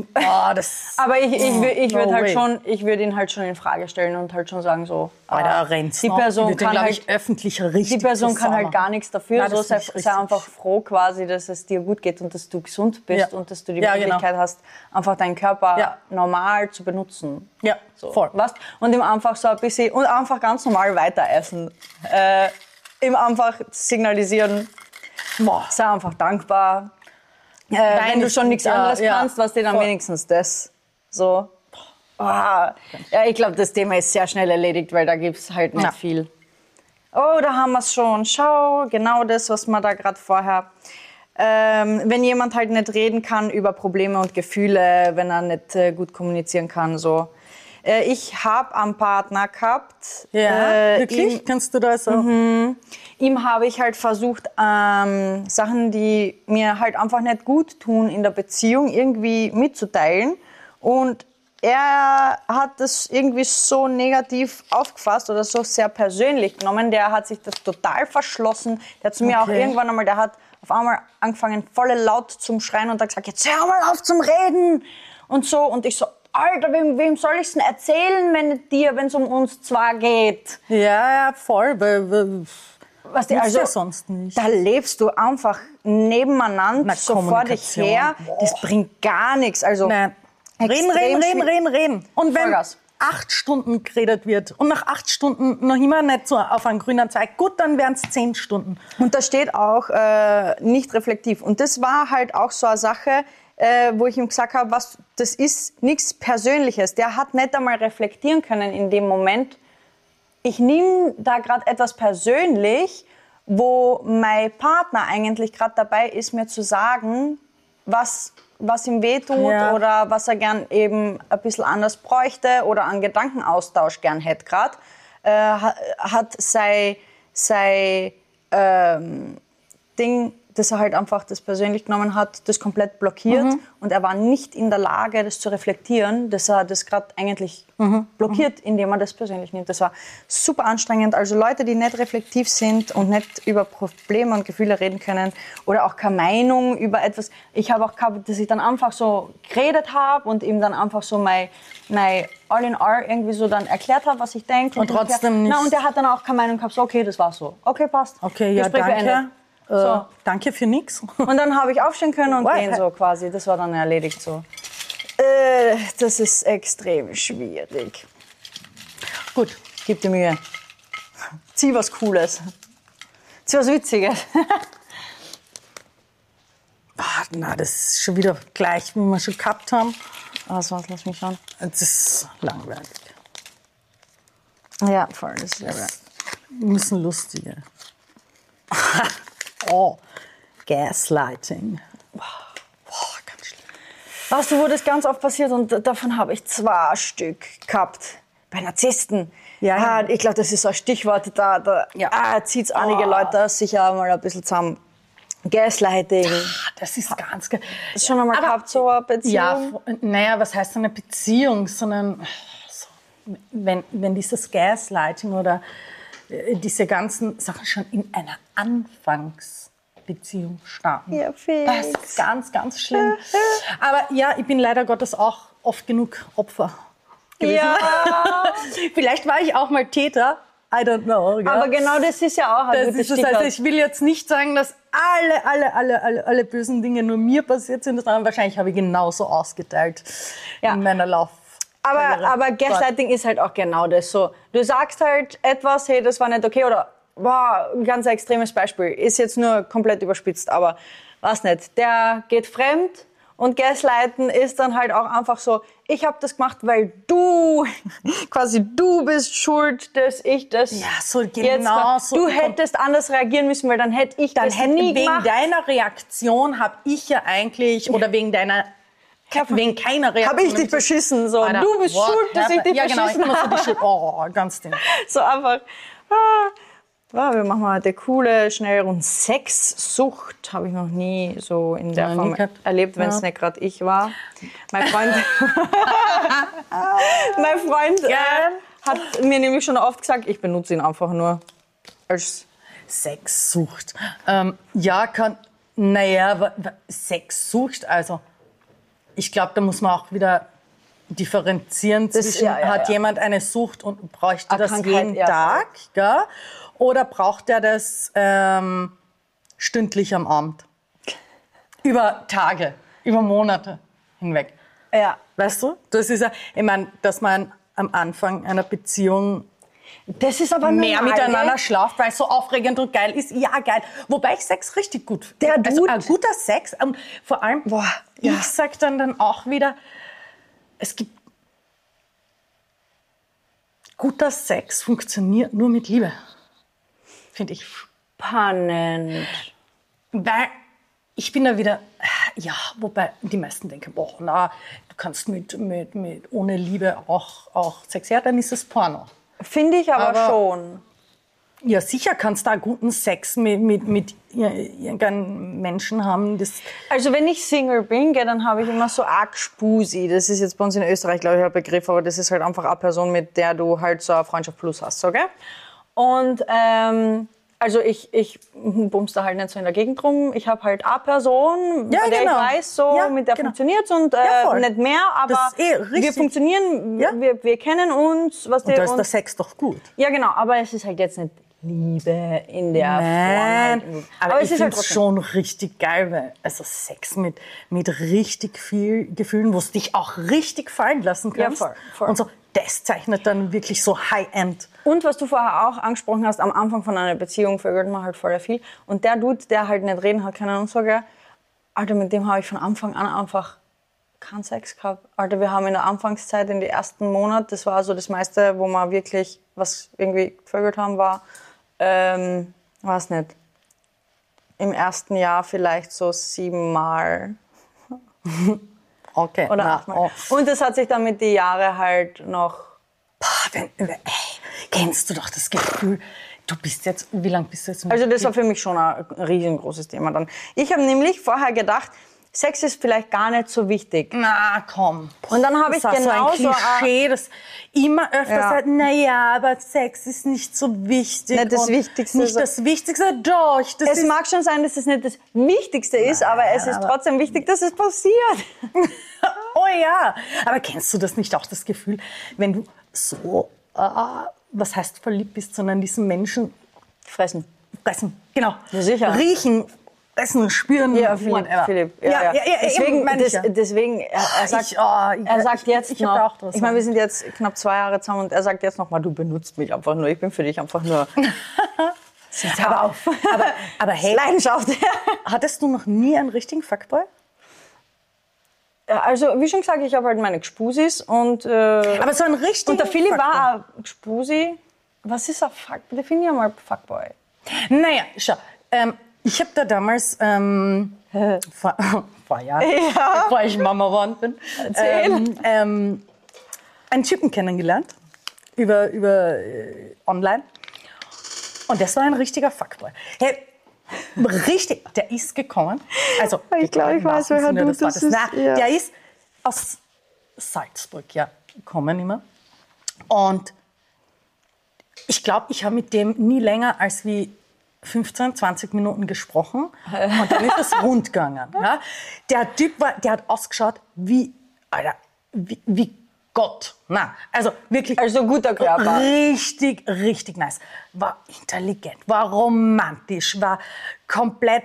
Speaker 2: aber ich würde ihn halt schon in Frage stellen und halt schon sagen so, die Person kann halt
Speaker 1: öffentlich richtig.
Speaker 2: Die Person kann halt gar nichts dafür.
Speaker 1: Nein,
Speaker 2: sei einfach froh quasi, dass es dir gut geht und dass du gesund bist und dass du die Möglichkeit hast, einfach deinen Körper normal zu benutzen.
Speaker 1: Ja,
Speaker 2: so,
Speaker 1: voll.
Speaker 2: Weißt? Und ihm einfach so ein bisschen und einfach ganz normal weiter essen. Ihm einfach signalisieren, sei einfach dankbar. Wenn du schon nichts anderes kannst, was dir dann wenigstens das. So. Ja, ich glaube, das Thema ist sehr schnell erledigt, weil da gibt es halt nicht viel. Oh, da haben wir es schon. Schau, genau das, was man da gerade vorher... wenn jemand halt nicht reden kann über Probleme und Gefühle, wenn er nicht gut kommunizieren kann, so. Ich habe einen Partner gehabt.
Speaker 1: Ja, wirklich? Kannst du das auch?
Speaker 2: Ihm habe ich halt versucht, Sachen, die mir halt einfach nicht gut tun in der Beziehung, irgendwie mitzuteilen. Und er hat das irgendwie so negativ aufgefasst oder so sehr persönlich genommen. Der hat sich das total verschlossen. Der hat zu mir auch irgendwann einmal, der hat auf einmal angefangen, voll laut zum Schreien und hat gesagt, jetzt hör mal auf zum Reden und so. Und ich so, Alter, wem soll ich es denn erzählen, wenn es um uns zwei geht?
Speaker 1: Ja, voll.
Speaker 2: Was also,
Speaker 1: sonst nicht.
Speaker 2: Da lebst du einfach nebeneinander so vor dich her.
Speaker 1: Boah.
Speaker 2: Das bringt gar nichts. Also
Speaker 1: reden. Und wenn
Speaker 2: Vollgas.
Speaker 1: 8 Stunden geredet wird und nach 8 Stunden noch immer nicht so auf einen grünen Zweig, gut, dann wären es 10 Stunden.
Speaker 2: Und da steht auch nicht reflektiv. Und das war halt auch so eine Sache, wo ich ihm gesagt habe, das ist nichts Persönliches. Der hat nicht einmal reflektieren können in dem Moment. Ich nehme da gerade etwas persönlich, wo mein Partner eigentlich gerade dabei ist, mir zu sagen, was ihm wehtut oder was er gern eben ein bisschen anders bräuchte oder einen Gedankenaustausch gern hätte gerade. Hat sein Ding, dass er halt einfach das persönlich genommen hat, das komplett blockiert und er war nicht in der Lage, das zu reflektieren, dass er das gerade eigentlich blockiert, indem er das persönlich nimmt. Das war super anstrengend. Also Leute, die nicht reflektiv sind und nicht über Probleme und Gefühle reden können oder auch keine Meinung über etwas. Ich habe auch gehabt, dass ich dann einfach so geredet habe und ihm dann einfach so mein All in All irgendwie so dann erklärt habe, was ich denke.
Speaker 1: Und trotzdem nicht.
Speaker 2: Na, und der hat dann auch keine Meinung gehabt, so, okay, das war so. Okay, passt.
Speaker 1: Okay, ja,
Speaker 2: Gespräch
Speaker 1: danke.
Speaker 2: beendet. So.
Speaker 1: Danke für nichts.
Speaker 2: Und dann habe ich aufstehen können und
Speaker 1: Wow.
Speaker 2: gehen so quasi. Das war dann erledigt so. Das ist extrem schwierig.
Speaker 1: Gut.
Speaker 2: Gib dir Mühe. Zieh was Cooles. Zieh was Witziges.
Speaker 1: Na, das ist schon wieder gleich, wie wir schon gehabt haben.
Speaker 2: Also, lass mich schauen.
Speaker 1: Das ist langweilig.
Speaker 2: Ja, voll. Das ist
Speaker 1: Wir müssen lustige. Oh, Gaslighting. Boah, ganz schlimm.
Speaker 2: Weißt du, wo das ganz oft passiert? Und davon habe ich 2 Stück gehabt. Bei Narzissten.
Speaker 1: Ja.
Speaker 2: Ich glaube, das ist so ein Stichwort. Da zieht es einige Leute sicher mal ein bisschen zusammen. Gaslighting.
Speaker 1: Das ist ganz geil.
Speaker 2: Hast du schon einmal gehabt, so eine Beziehung?
Speaker 1: Ja, naja, was heißt eine Beziehung? Sondern so, wenn dieses Gaslighting oder diese ganzen Sachen schon in einer Anfangsbeziehung starten.
Speaker 2: Ja, fix.
Speaker 1: Das ist ganz, ganz schlimm. Aber ja, ich bin leider Gottes auch oft genug Opfer gewesen.
Speaker 2: Ja.
Speaker 1: Vielleicht war ich auch mal Täter. I don't know. Gell?
Speaker 2: Aber genau das ist ja auch ein
Speaker 1: Das
Speaker 2: gutes
Speaker 1: ist es.
Speaker 2: Stichwort.
Speaker 1: Also ich will jetzt nicht sagen, dass alle bösen Dinge nur mir passiert sind, sondern wahrscheinlich habe ich genauso ausgeteilt in meiner Lauf.
Speaker 2: Aber Gaslighting ist halt auch genau das so. Du sagst halt etwas, hey, das war nicht okay oder wow, ein ganz extremes Beispiel. Ist jetzt nur komplett überspitzt, aber weiß nicht. Der geht fremd und Gaslighten ist dann halt auch einfach so, ich habe das gemacht, weil du bist schuld, dass ich das
Speaker 1: Ja, so
Speaker 2: jetzt
Speaker 1: genau
Speaker 2: war.
Speaker 1: so.
Speaker 2: Du hättest anders reagieren müssen, weil dann hätte ich das nie
Speaker 1: Wegen
Speaker 2: gemacht.
Speaker 1: deiner Reaktion habe ich ja eigentlich, oder wegen keiner Reaktion.
Speaker 2: Habe ich dich beschissen, so.
Speaker 1: Alter,
Speaker 2: Du bist schuld, dass ich dich
Speaker 1: ja, genau,
Speaker 2: beschissen
Speaker 1: ich muss
Speaker 2: habe.
Speaker 1: die Schuld. Oh, ganz ding.
Speaker 2: So einfach. Wir machen mal eine coole, schnell und Sexsucht habe ich noch nie so in der Form erlebt, wenn es nicht gerade ich war. Mein Freund, hat mir nämlich schon oft gesagt, ich benutze ihn einfach nur als
Speaker 1: Sexsucht. Sexsucht, also ich glaube, da muss man auch wieder differenzieren zwischen, hat jemand eine Sucht und bräuchte das
Speaker 2: Krankheit,
Speaker 1: jeden Tag, gell? Oder braucht er das stündlich am Abend? Über Tage, über Monate hinweg.
Speaker 2: Ja.
Speaker 1: Weißt du? Das ist ja, ich meine, dass man am Anfang einer Beziehung
Speaker 2: Das ist aber
Speaker 1: mehr
Speaker 2: normal,
Speaker 1: miteinander
Speaker 2: gell?
Speaker 1: schlaft, weil es so aufregend und geil ist. Ja, geil. Wobei ich Sex richtig gut finde. Also ein guter Sex. Und vor allem, ich sag dann auch wieder, es gibt guter Sex funktioniert nur mit Liebe. Finde ich.
Speaker 2: Spannend.
Speaker 1: Weil ich bin da wieder, ja, wobei die meisten denken, boah, na, du kannst mit ohne Liebe auch Sex. Ja, dann ist es Porno.
Speaker 2: Finde ich aber schon.
Speaker 1: Ja, sicher kannst du da guten Sex mit irgendeinem Menschen haben. Das
Speaker 2: Also wenn ich Single bin, gell, dann habe ich immer so arg Spusi. Das ist jetzt bei uns in Österreich, glaube ich, ein Begriff, aber das ist halt einfach eine Person, mit der du halt so eine Freundschaft plus hast, so, gell? Und also ich bumse da halt nicht so in der Gegend rum. Ich habe halt eine Person, bei der ich weiß, so, mit der funktioniert's und nicht mehr, aber
Speaker 1: das ist richtig.
Speaker 2: Wir funktionieren, wir kennen uns. Was
Speaker 1: und da ist der Sex doch gut.
Speaker 2: Ja, genau, aber es ist halt jetzt nicht Liebe in der Form. Halt.
Speaker 1: Aber
Speaker 2: es
Speaker 1: ich
Speaker 2: ist
Speaker 1: finde
Speaker 2: halt
Speaker 1: es schon richtig geil, weil also Sex mit richtig viel Gefühlen, wo es dich auch richtig fallen lassen kannst.
Speaker 2: Ja, voll.
Speaker 1: Und so, das zeichnet dann wirklich so High-End.
Speaker 2: Und was du vorher auch angesprochen hast, am Anfang von einer Beziehung vögelt man halt voll viel. Und der Dude, der halt nicht reden hat können und so, gell, Alter, mit dem habe ich von Anfang an einfach keinen Sex gehabt. Alter, wir haben in der Anfangszeit, in den ersten Monaten, das war so das meiste, wo wir wirklich was irgendwie gevögelt haben, war, weiß nicht, im ersten Jahr vielleicht so 7 Mal.
Speaker 1: Okay.
Speaker 2: Oder 8 Mal. Und das hat sich dann mit den Jahren halt noch...
Speaker 1: kennst du doch das Gefühl, du bist jetzt, wie lange bist du jetzt?
Speaker 2: Also das war für mich schon ein riesengroßes Thema dann. Ich habe nämlich vorher gedacht, Sex ist vielleicht gar nicht so wichtig.
Speaker 1: Na komm.
Speaker 2: Und dann habe ich
Speaker 1: das ist
Speaker 2: genau
Speaker 1: so ein Klischee, das immer öfter sagt, naja, aber Sex ist nicht so wichtig.
Speaker 2: Nicht das
Speaker 1: und
Speaker 2: Wichtigste.
Speaker 1: Nicht das Wichtigste, doch.
Speaker 2: Es mag schon sein, dass es nicht das Wichtigste ist, aber es ist trotzdem wichtig, dass es passiert.
Speaker 1: Oh ja. Aber kennst du das nicht auch, das Gefühl, wenn du so, was heißt verliebt bist, sondern diesen Menschen
Speaker 2: Fressen,
Speaker 1: genau.
Speaker 2: Ja, sicher.
Speaker 1: Riechen, essen, spüren.
Speaker 2: Ja, Philipp. Ja. Deswegen, er sagt jetzt noch, ich meine, wir sind jetzt knapp 2 Jahre zusammen und er sagt jetzt noch mal, du benutzt mich einfach nur, ich bin für dich einfach nur...
Speaker 1: aber hey,
Speaker 2: Leidenschaft.
Speaker 1: Hattest du noch nie einen richtigen Fuckboy?
Speaker 2: Also, wie schon gesagt, ich habe halt meine Gspusis und...
Speaker 1: aber so ein richtiger
Speaker 2: Und der Philipp
Speaker 1: Fuckboy.
Speaker 2: war ein Gspusi. Was ist ein Fuckboy? Definier mal Fuckboy.
Speaker 1: Naja, schau. Ich habe da damals, vor Jahren, bevor ich Mama geworden bin, einen Typen kennengelernt, über online. Und das war ein richtiger Fuckboy. Hey, richtig, der ist gekommen. Also,
Speaker 2: ich glaube, ich weiß, woher du das ist.
Speaker 1: Der ist aus Salzburg gekommen immer. Und ich glaube, ich habe mit dem nie länger als wie 15, 20 Minuten gesprochen und dann ist es rund gegangen. Ja? Der Typ der hat ausgeschaut wie Gott. Na, also wirklich.
Speaker 2: Also guter Körper.
Speaker 1: Richtig nice. War intelligent, war romantisch, war komplett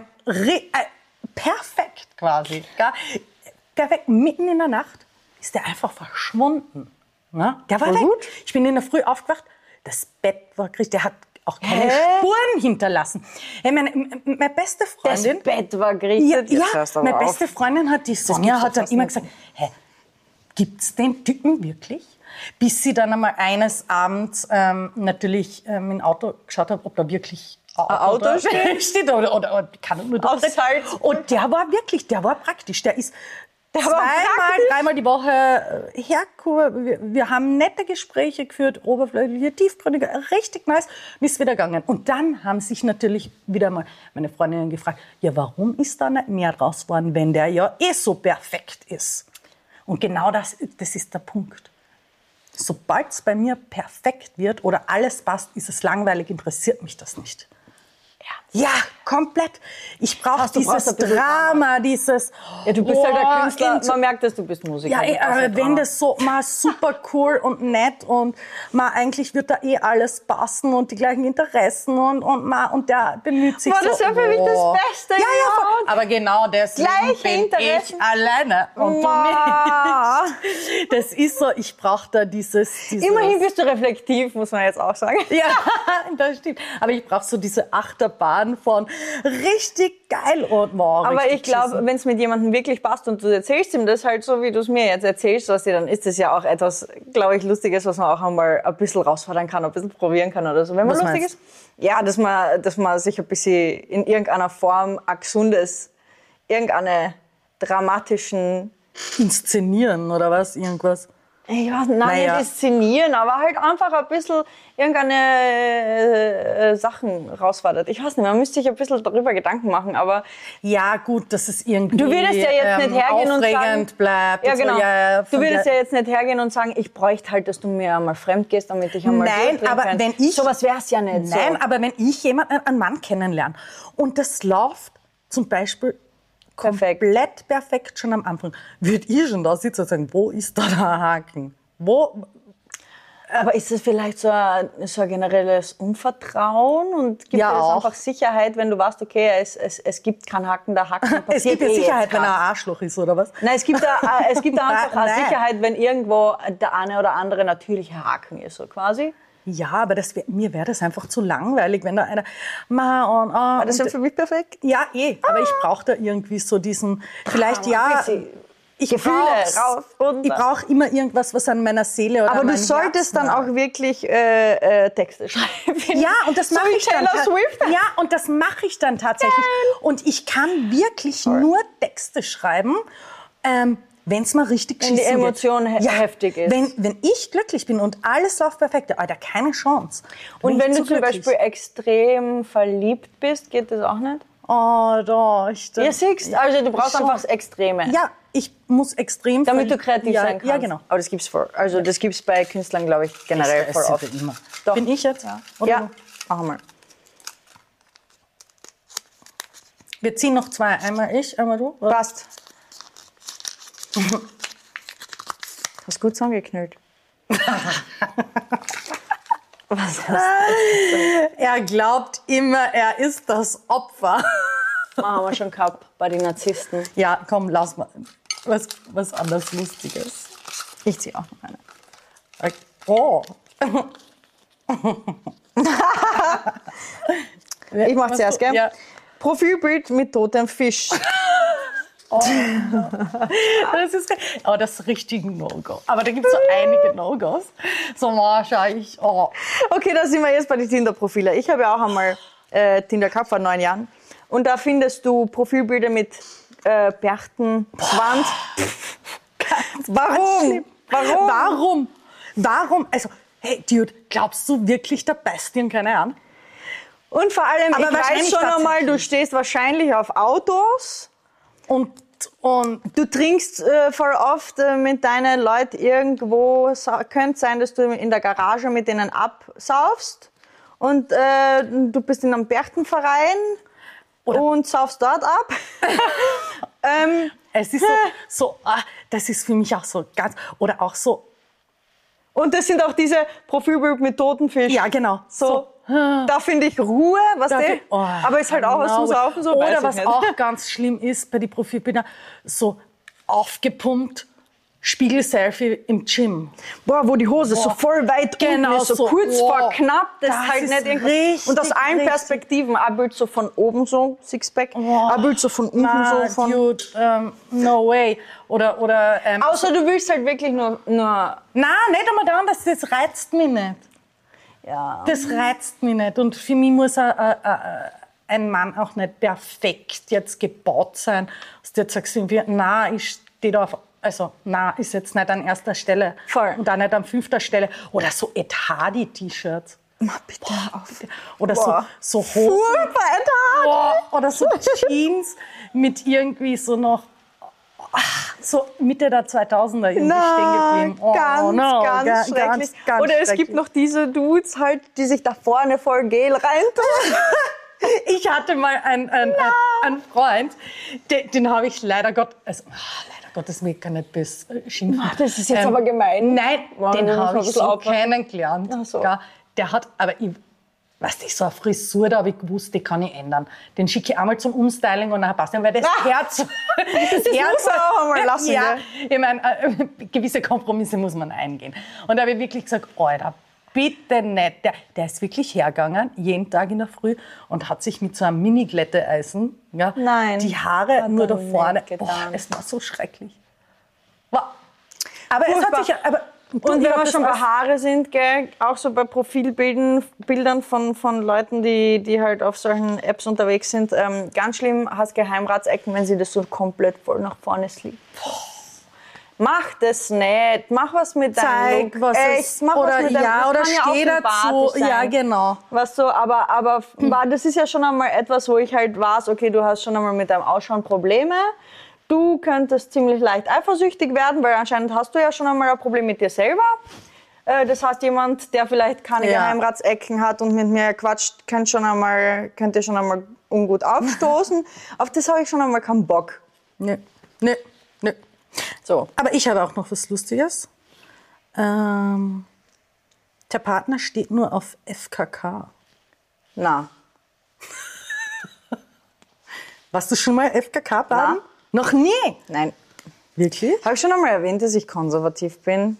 Speaker 1: perfekt quasi. Ja? Perfekt. Mitten in der Nacht ist der einfach verschwunden. Ja? Der war weg. Gut. Ich bin in der Früh aufgewacht. Das Bett war richtig. Der hat auch keine Spuren hinterlassen. Hey, meine beste Freundin...
Speaker 2: Das Bett war gerichtet.
Speaker 1: Meine beste Freundin hat, die Sonja, hat dann immer gesagt, hey, gibt's den Typen wirklich? Bis sie dann einmal eines Abends natürlich im Auto geschaut hat, ob da wirklich ein Auto steht oder kann nur das sein. Und der war praktisch. Der ist dreimal die Woche hergekommen. Wir haben nette Gespräche geführt, oberflächliche, tiefgründige, richtig nice. Und ist wieder gegangen. Und dann haben sich natürlich wieder mal meine Freundinnen gefragt, ja, warum ist da nicht mehr draus geworden, wenn der ja so perfekt ist? Und genau das ist der Punkt. Sobald es bei mir perfekt wird oder alles passt, ist es langweilig, interessiert mich das nicht. Ja, komplett. Ich brauche dieses Drama, dieses...
Speaker 2: Ja, du bist halt der Künstler. Man merkt, dass du bist Musiker.
Speaker 1: Ja, wenn das so mal super cool und nett und mal eigentlich wird da alles passen und die gleichen Interessen und der bemüht sich so.
Speaker 2: Das ist ja für mich das Beste.
Speaker 1: Ja, aber genau deswegen bin ich alleine und du nicht. Das ist so, ich brauche da dieses...
Speaker 2: Immerhin bist du reflektiv, muss man jetzt auch sagen.
Speaker 1: Ja, das stimmt. Aber ich brauche so diese Achterbahn von richtig geil und morgen.
Speaker 2: Aber ich glaube, wenn es mit jemandem wirklich passt und du erzählst ihm das halt so, wie du es mir jetzt erzählst, dann ist das ja auch etwas, glaube ich, Lustiges, was man auch einmal ein bisschen rausfordern kann, ein bisschen probieren kann oder so. Wenn man lustig ist. Ja, dass man sich ein bisschen in irgendeiner Form ein gesundes, irgendeine dramatischen...
Speaker 1: Inszenieren oder was? Irgendwas?
Speaker 2: Ich weiß nicht, nicht inszenieren, aber halt einfach ein bisschen irgendeine Sachen rausfordert. Ich weiß nicht, man müsste sich ein bisschen darüber Gedanken machen, aber...
Speaker 1: Ja, gut, dass es irgendwie
Speaker 2: du würdest ja jetzt nicht hergehen und sagen,
Speaker 1: bleibt.
Speaker 2: Ja, genau.
Speaker 1: So,
Speaker 2: du würdest ja jetzt nicht hergehen und sagen, ich bräuchte halt, dass du mir einmal fremd gehst, damit ich einmal...
Speaker 1: Nein, aber
Speaker 2: kann.
Speaker 1: wenn ich...
Speaker 2: Sowas wär's ja nicht.
Speaker 1: Nein,
Speaker 2: so.
Speaker 1: aber wenn ich einen Mann kennenlerne und das läuft zum Beispiel... komplett perfekt schon am Anfang. Würde ich schon da sitzen und sagen, wo ist da der Haken? Wo?
Speaker 2: Aber ist es vielleicht so ein generelles Unvertrauen und gibt es einfach Sicherheit, wenn du weißt, okay, es gibt keinen Haken, der Haken passiert.
Speaker 1: Es gibt ja Sicherheit, wenn er ein Arschloch ist, oder was?
Speaker 2: Nein, es gibt einfach eine Sicherheit, wenn irgendwo der eine oder andere natürliche Haken ist, so quasi.
Speaker 1: Ja, aber mir wäre das einfach zu langweilig, wenn da einer...
Speaker 2: War das schon für mich perfekt?
Speaker 1: Ja, aber ich brauche da irgendwie so diesen... Vielleicht ich brauche immer irgendwas, was an meiner Seele oder
Speaker 2: aber
Speaker 1: an
Speaker 2: du solltest dann auch wirklich Texte schreiben.
Speaker 1: Ja, und das mache ich dann.
Speaker 2: Swift.
Speaker 1: Ja, und das mache ich dann tatsächlich. Und ich kann wirklich nur Texte schreiben, wenn es mal richtig
Speaker 2: Wenn die
Speaker 1: geschissen wird.
Speaker 2: Emotion heftig ist.
Speaker 1: Wenn ich glücklich bin und alles läuft perfekt, Alter, keine Chance.
Speaker 2: Und wenn
Speaker 1: ich
Speaker 2: du
Speaker 1: zu
Speaker 2: zum
Speaker 1: glücklich.
Speaker 2: Beispiel extrem verliebt bist, geht das auch nicht?
Speaker 1: Oh, doch.
Speaker 2: Ihr siehst, also du brauchst
Speaker 1: schon.
Speaker 2: einfach das Extreme.
Speaker 1: Ja, ich muss extrem...
Speaker 2: Damit du kreativ sein kannst.
Speaker 1: Ja, genau.
Speaker 2: Aber das gibt's das gibt's bei Künstlern, glaube ich, generell voll oft.
Speaker 1: Immer.
Speaker 2: Doch.
Speaker 1: Bin ich jetzt?
Speaker 2: Ja.
Speaker 1: Oder
Speaker 2: Ja,
Speaker 1: du?
Speaker 2: mach mal.
Speaker 1: Wir ziehen noch 2. Einmal ich, einmal du.
Speaker 2: Passt. Hast gut zusammengeknüllt. Was hast du?
Speaker 1: Er glaubt immer, er ist das Opfer.
Speaker 2: Haben wir schon gehabt bei den Narzissten.
Speaker 1: Ja, komm, lass mal. Was anderes Lustiges.
Speaker 2: Ich ziehe auch noch eine.
Speaker 1: Oh.
Speaker 2: Ich mach zuerst, gell?
Speaker 1: Ja.
Speaker 2: Profilbild mit totem Fisch.
Speaker 1: Das ist richtig ein No-Go. Aber da gibt es so einige No-Gos. So wahrscheinlich. Oh.
Speaker 2: Okay, da sind wir jetzt bei den Tinder-Profilen. Ich habe ja auch einmal Tinder gehabt vor 9 Jahren. Und da findest du Profilbilder mit Bärten, Schwanz. Warum?
Speaker 1: Warum? Also, hey, Dude, glaubst du wirklich, der beißt dir in keine an?
Speaker 2: Und vor allem,
Speaker 1: Aber
Speaker 2: ich weiß
Speaker 1: wahrscheinlich
Speaker 2: schon einmal, du
Speaker 1: tatsächlich.
Speaker 2: stehst wahrscheinlich auf Autos.
Speaker 1: Und
Speaker 2: Du trinkst voll oft mit deinen Leuten irgendwo. Könnte sein, dass du in der Garage mit denen absaufst. Und du bist in einem Berchtenverein und saufst dort ab.
Speaker 1: es ist das ist für mich auch so ganz, oder auch so,
Speaker 2: Und das sind auch diese Profilbilder mit toten Fisch.
Speaker 1: ja genau,
Speaker 2: So. Da finde ich Ruhe, was
Speaker 1: Da- oh,
Speaker 2: aber ist halt auch was zum
Speaker 1: no way.
Speaker 2: Saufen, so weiß
Speaker 1: Oder
Speaker 2: ich
Speaker 1: was
Speaker 2: nicht.
Speaker 1: auch ganz schlimm ist bei den Profilbildern, so aufgepumpt, Spiegel-Selfie im Gym.
Speaker 2: Boah, wo die Hose so voll weit
Speaker 1: Genau
Speaker 2: unten ist, so
Speaker 1: so.
Speaker 2: kurz
Speaker 1: Wow.
Speaker 2: vor knapp, das,
Speaker 1: Das
Speaker 2: ist halt
Speaker 1: ist
Speaker 2: nicht irgendwas.
Speaker 1: richtig,
Speaker 2: Und aus allen
Speaker 1: richtig.
Speaker 2: Perspektiven, ein Bild so von oben so, Sixpack, ein Bild so von unten so von...
Speaker 1: Dude, no way. Oder
Speaker 2: Außer du willst halt wirklich nur
Speaker 1: nein, nicht einmal daran, das reizt mich nicht.
Speaker 2: ja.
Speaker 1: Das reizt mich nicht. Und für mich muss ein Mann auch nicht perfekt jetzt gebaut sein, dass du jetzt sagst, nein, ich stehe da auf, also nein, ist jetzt nicht an erster Stelle.
Speaker 2: Voll.
Speaker 1: Und auch nicht an 5. Stelle. Oder so Ed Hardy-T-Shirts.
Speaker 2: Mach bitte auf.
Speaker 1: Oder
Speaker 2: Boah.
Speaker 1: so Hosen.
Speaker 2: Furchtbar, Alter.
Speaker 1: Boah, oder so Jeans mit irgendwie so noch so Mitte der 2000er irgendwie stehen geblieben. Oh,
Speaker 2: Ganz schrecklich.
Speaker 1: ganz
Speaker 2: Oder es
Speaker 1: schrecklich.
Speaker 2: gibt noch diese Dudes halt, die sich da vorne voll Gel reintun.
Speaker 1: Ich hatte mal einen Freund, den habe ich leider Gottes Willen kann nicht bis schimpfen.
Speaker 2: Das ist jetzt aber gemein.
Speaker 1: Nein,
Speaker 2: Wow,
Speaker 1: den
Speaker 2: wir müssen
Speaker 1: habe
Speaker 2: ein
Speaker 1: ich
Speaker 2: bisschen
Speaker 1: so
Speaker 2: aufpassen.
Speaker 1: kennengelernt.
Speaker 2: Ach so.
Speaker 1: Ja, der hat, aber ich, weißt du, so eine Frisur, da habe ich gewusst, die kann ich ändern. Den schicke ich einmal zum Umstyling und dann passt er, weil das Herz... Das
Speaker 2: muss man auch einmal lassen,
Speaker 1: Ja,
Speaker 2: gell?
Speaker 1: ich meine, gewisse Kompromisse muss man eingehen. Und da habe ich wirklich gesagt, Alter, bitte nicht. Der ist wirklich hergegangen, jeden Tag in der Früh und hat sich mit so einem Mini-Glätteeisen
Speaker 2: Nein,
Speaker 1: die Haare
Speaker 2: hat
Speaker 1: nur
Speaker 2: er
Speaker 1: da vorne...
Speaker 2: nicht getan.
Speaker 1: Boah, es war so schrecklich. Wow. Aber es hat sich... Aber,
Speaker 2: Und wenn wir schon bei Haare sind, gell, auch so bei Profilbildern von Leuten, die halt auf solchen Apps unterwegs sind, ganz schlimm, hast Geheimratsecken, wenn sie das so komplett voll nach vorne sleept. Mach das nicht, mach was mit deinem Look.
Speaker 1: was
Speaker 2: Echt,
Speaker 1: es,
Speaker 2: mach
Speaker 1: oder
Speaker 2: was mit deinem
Speaker 1: ja,
Speaker 2: das
Speaker 1: oder
Speaker 2: kann ja auch
Speaker 1: steh dazu.
Speaker 2: sympathisch sein.
Speaker 1: Ja, genau.
Speaker 2: Was so, aber das ist ja schon einmal etwas, wo ich halt weiß, okay, du hast schon einmal mit deinem Ausschauen Probleme. Du könntest ziemlich leicht eifersüchtig werden, weil anscheinend hast du ja schon einmal ein Problem mit dir selber. Das heißt, jemand, der vielleicht keine
Speaker 1: Ja.
Speaker 2: Geheimratsecken hat und mit mir quatscht, könnte schon einmal ungut aufstoßen. Auf das habe ich schon einmal keinen Bock.
Speaker 1: Nö.
Speaker 2: So.
Speaker 1: Aber ich habe auch noch was Lustiges. Der Partner steht nur auf FKK.
Speaker 2: Na.
Speaker 1: Warst du schon mal FKK-Baden?
Speaker 2: Na.
Speaker 1: Noch nie?
Speaker 2: Nein.
Speaker 1: Wirklich?
Speaker 2: Habe ich schon einmal erwähnt, dass ich konservativ bin?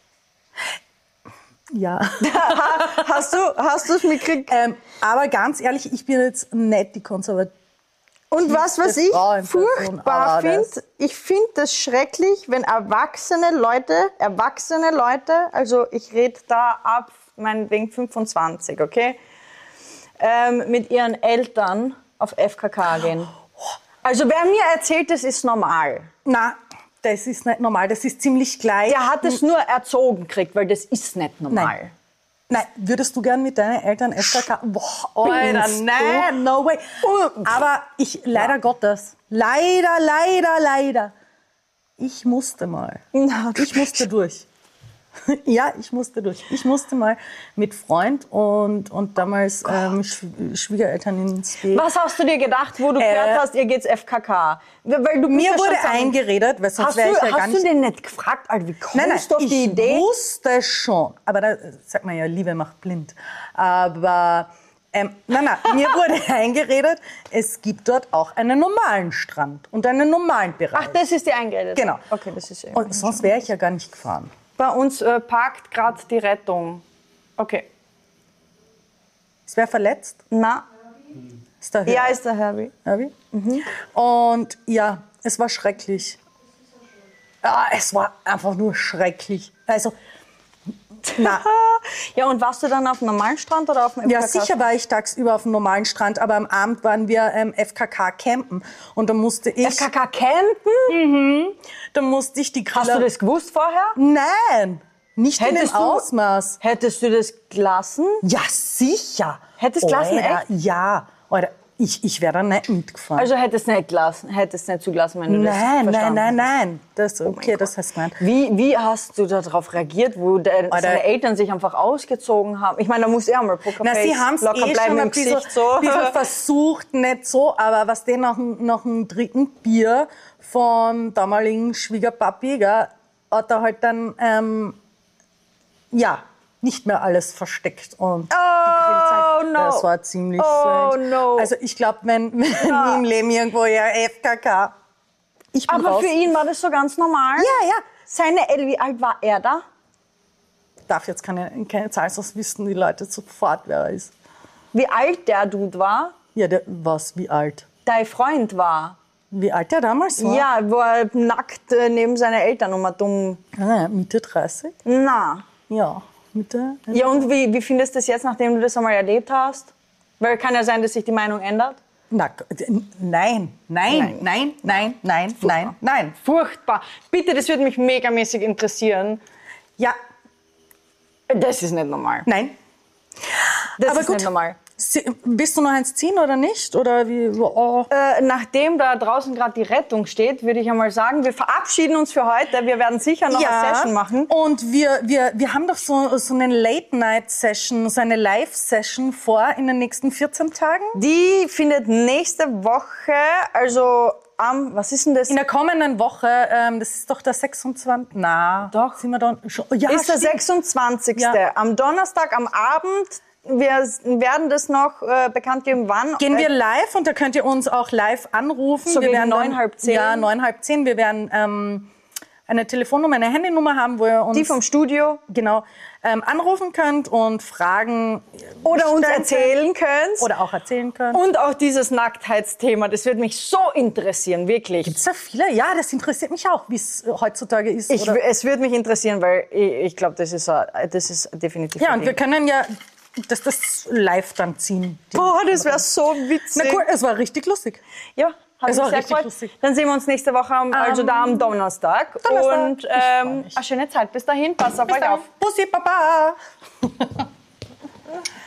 Speaker 1: Ja.
Speaker 2: Hast du es mitgekriegt?
Speaker 1: Aber ganz ehrlich, ich bin jetzt nicht die Konservative.
Speaker 2: Und was ich
Speaker 1: Frau in Person,
Speaker 2: furchtbar
Speaker 1: aber
Speaker 2: finde,
Speaker 1: das-
Speaker 2: ich finde das schrecklich, wenn erwachsene Leute, also ich rede da ab meinetwegen 25, okay, mit ihren Eltern auf FKK gehen. Also wer mir erzählt, das ist normal.
Speaker 1: Na, das ist nicht normal, das ist ziemlich gleich.
Speaker 2: Der hat es nur erzogen gekriegt, weil das ist nicht normal.
Speaker 1: Nein, würdest du gern mit deinen Eltern FKK? Boah, Alter,
Speaker 2: Spinnst
Speaker 1: nein, no way. Aber leider Gottes, leider, ich musste mal. Ich musste durch. Ja, ich musste durch. Ich musste mal mit Freund und damals Schwiegereltern ins Bett.
Speaker 2: Was hast du dir gedacht, wo du gehört hast, ihr geht's FKK? Weil du
Speaker 1: Mir wurde eingeredet, weil sonst wäre ich ja gar nicht...
Speaker 2: Hast du den nicht gefragt, Alter, wie kommst du auf die Idee?
Speaker 1: Ich wusste schon, aber da sagt man ja, Liebe macht blind. Aber nein, mir wurde eingeredet, es gibt dort auch einen normalen Strand und einen normalen Bereich.
Speaker 2: Ach, das ist dir eingeredet?
Speaker 1: Genau.
Speaker 2: Okay, das ist
Speaker 1: und sonst wäre ich ja gar nicht gefahren.
Speaker 2: Bei uns parkt gerade die Rettung. Okay.
Speaker 1: Ist wer verletzt?
Speaker 2: Na,
Speaker 1: Ist der
Speaker 2: ja, ist der Herbie.
Speaker 1: Herbie? Und ja, es war schrecklich. Ja, es war einfach nur schrecklich. Also, na.
Speaker 2: Ja, und warst du dann auf dem normalen Strand oder auf dem FKK?
Speaker 1: Ja, sicher war ich tagsüber auf dem normalen Strand, aber am Abend waren wir FKK campen. Und da musste ich...
Speaker 2: FKK campen?
Speaker 1: Da musste ich die Griller...
Speaker 2: Hast du das gewusst vorher?
Speaker 1: Nein, nicht in dem Ausmaß.
Speaker 2: Hättest du das gelassen?
Speaker 1: Ja, sicher.
Speaker 2: Hättest du gelassen, echt?
Speaker 1: Ja. Alter, ich wäre da nicht mitgefahren.
Speaker 2: Also hättest du nicht zugelassen, wenn du das verstanden hättest?
Speaker 1: Nein. Das, okay, das heißt gemeint.
Speaker 2: Wie hast du darauf reagiert, wo deine Eltern sich einfach ausgezogen haben? Ich meine, da muss er mal Pokerface
Speaker 1: sie haben es
Speaker 2: locker bleiben
Speaker 1: schon
Speaker 2: im
Speaker 1: ein bisschen,
Speaker 2: Gesicht. So.
Speaker 1: bisschen versucht, nicht so, aber was denn nach dem dritten Bier vom damaligen Schwiegerpapi, gell, hat er halt dann, nicht mehr alles versteckt. Und die Grillzeit,
Speaker 2: no.
Speaker 1: das war ziemlich
Speaker 2: no.
Speaker 1: Also ich glaube, wenn nie im Leben irgendwo FKK, ich bin
Speaker 2: Aber
Speaker 1: raus.
Speaker 2: für ihn war das so ganz normal?
Speaker 1: Ja.
Speaker 2: Wie alt war er da?
Speaker 1: Ich darf jetzt keine Zahl, sonst wissen die Leute sofort, wer er ist.
Speaker 2: Wie alt der Dude war?
Speaker 1: Ja, wie alt?
Speaker 2: Dein Freund war?
Speaker 1: Wie alt der damals war?
Speaker 2: Ja, wo er nackt neben seinen Eltern um dumm...
Speaker 1: Mitte 30?
Speaker 2: Na.
Speaker 1: Ja, Mitte.
Speaker 2: Ja, und wie findest du das jetzt, nachdem du das einmal erlebt hast? Weil kann ja sein, dass sich die Meinung ändert.
Speaker 1: Nein.
Speaker 2: Furchtbar. Bitte, das würde mich megamäßig interessieren.
Speaker 1: Ja.
Speaker 2: Das ist nicht normal.
Speaker 1: Nein.
Speaker 2: Das
Speaker 1: Aber
Speaker 2: ist
Speaker 1: gut.
Speaker 2: nicht normal.
Speaker 1: Bist du noch eins ziehen oder nicht? Oder wie? Oh.
Speaker 2: Nachdem da draußen gerade die Rettung steht, würde ich einmal sagen, wir verabschieden uns für heute. Wir werden sicher noch eine Session machen.
Speaker 1: Und wir haben doch so eine Late-Night-Session, so eine Live-Session vor in den nächsten 14 Tagen.
Speaker 2: Die findet nächste Woche, also was ist denn das?
Speaker 1: In der kommenden Woche, das ist doch der 26. Na,
Speaker 2: doch.
Speaker 1: Sind wir dann schon? Ja,
Speaker 2: ist der
Speaker 1: stimmt.
Speaker 2: 26.
Speaker 1: Ja.
Speaker 2: Am Donnerstag, am Abend. Wir werden das noch bekannt geben, wann.
Speaker 1: Gehen wir live und da könnt ihr uns auch live anrufen.
Speaker 2: So
Speaker 1: wir
Speaker 2: gegen
Speaker 1: werden
Speaker 2: 9, halb 10.
Speaker 1: Ja, 9, halb 10. Wir werden eine Telefonnummer, eine Handynummer haben, wo ihr uns...
Speaker 2: Die vom Studio.
Speaker 1: Genau. Anrufen könnt und Fragen...
Speaker 2: Oder uns erzählen könnt.
Speaker 1: Oder auch erzählen könnt.
Speaker 2: Und auch dieses Nacktheitsthema, das würde mich so interessieren, wirklich.
Speaker 1: Gibt's da viele? Ja, das interessiert mich auch, wie es heutzutage ist.
Speaker 2: Es würde mich interessieren, weil ich glaube, das ist definitiv...
Speaker 1: Ja, und wir können ja... das live dann ziehen.
Speaker 2: Boah, das wäre so witzig.
Speaker 1: Na cool, es war richtig lustig.
Speaker 2: Ja,
Speaker 1: Es war
Speaker 2: sehr
Speaker 1: richtig
Speaker 2: gefreut.
Speaker 1: lustig.
Speaker 2: Dann sehen wir uns nächste Woche, also da am Donnerstag. Und eine schöne Zeit. Bis dahin, pass auf euch auf.
Speaker 1: Bussi, Papa!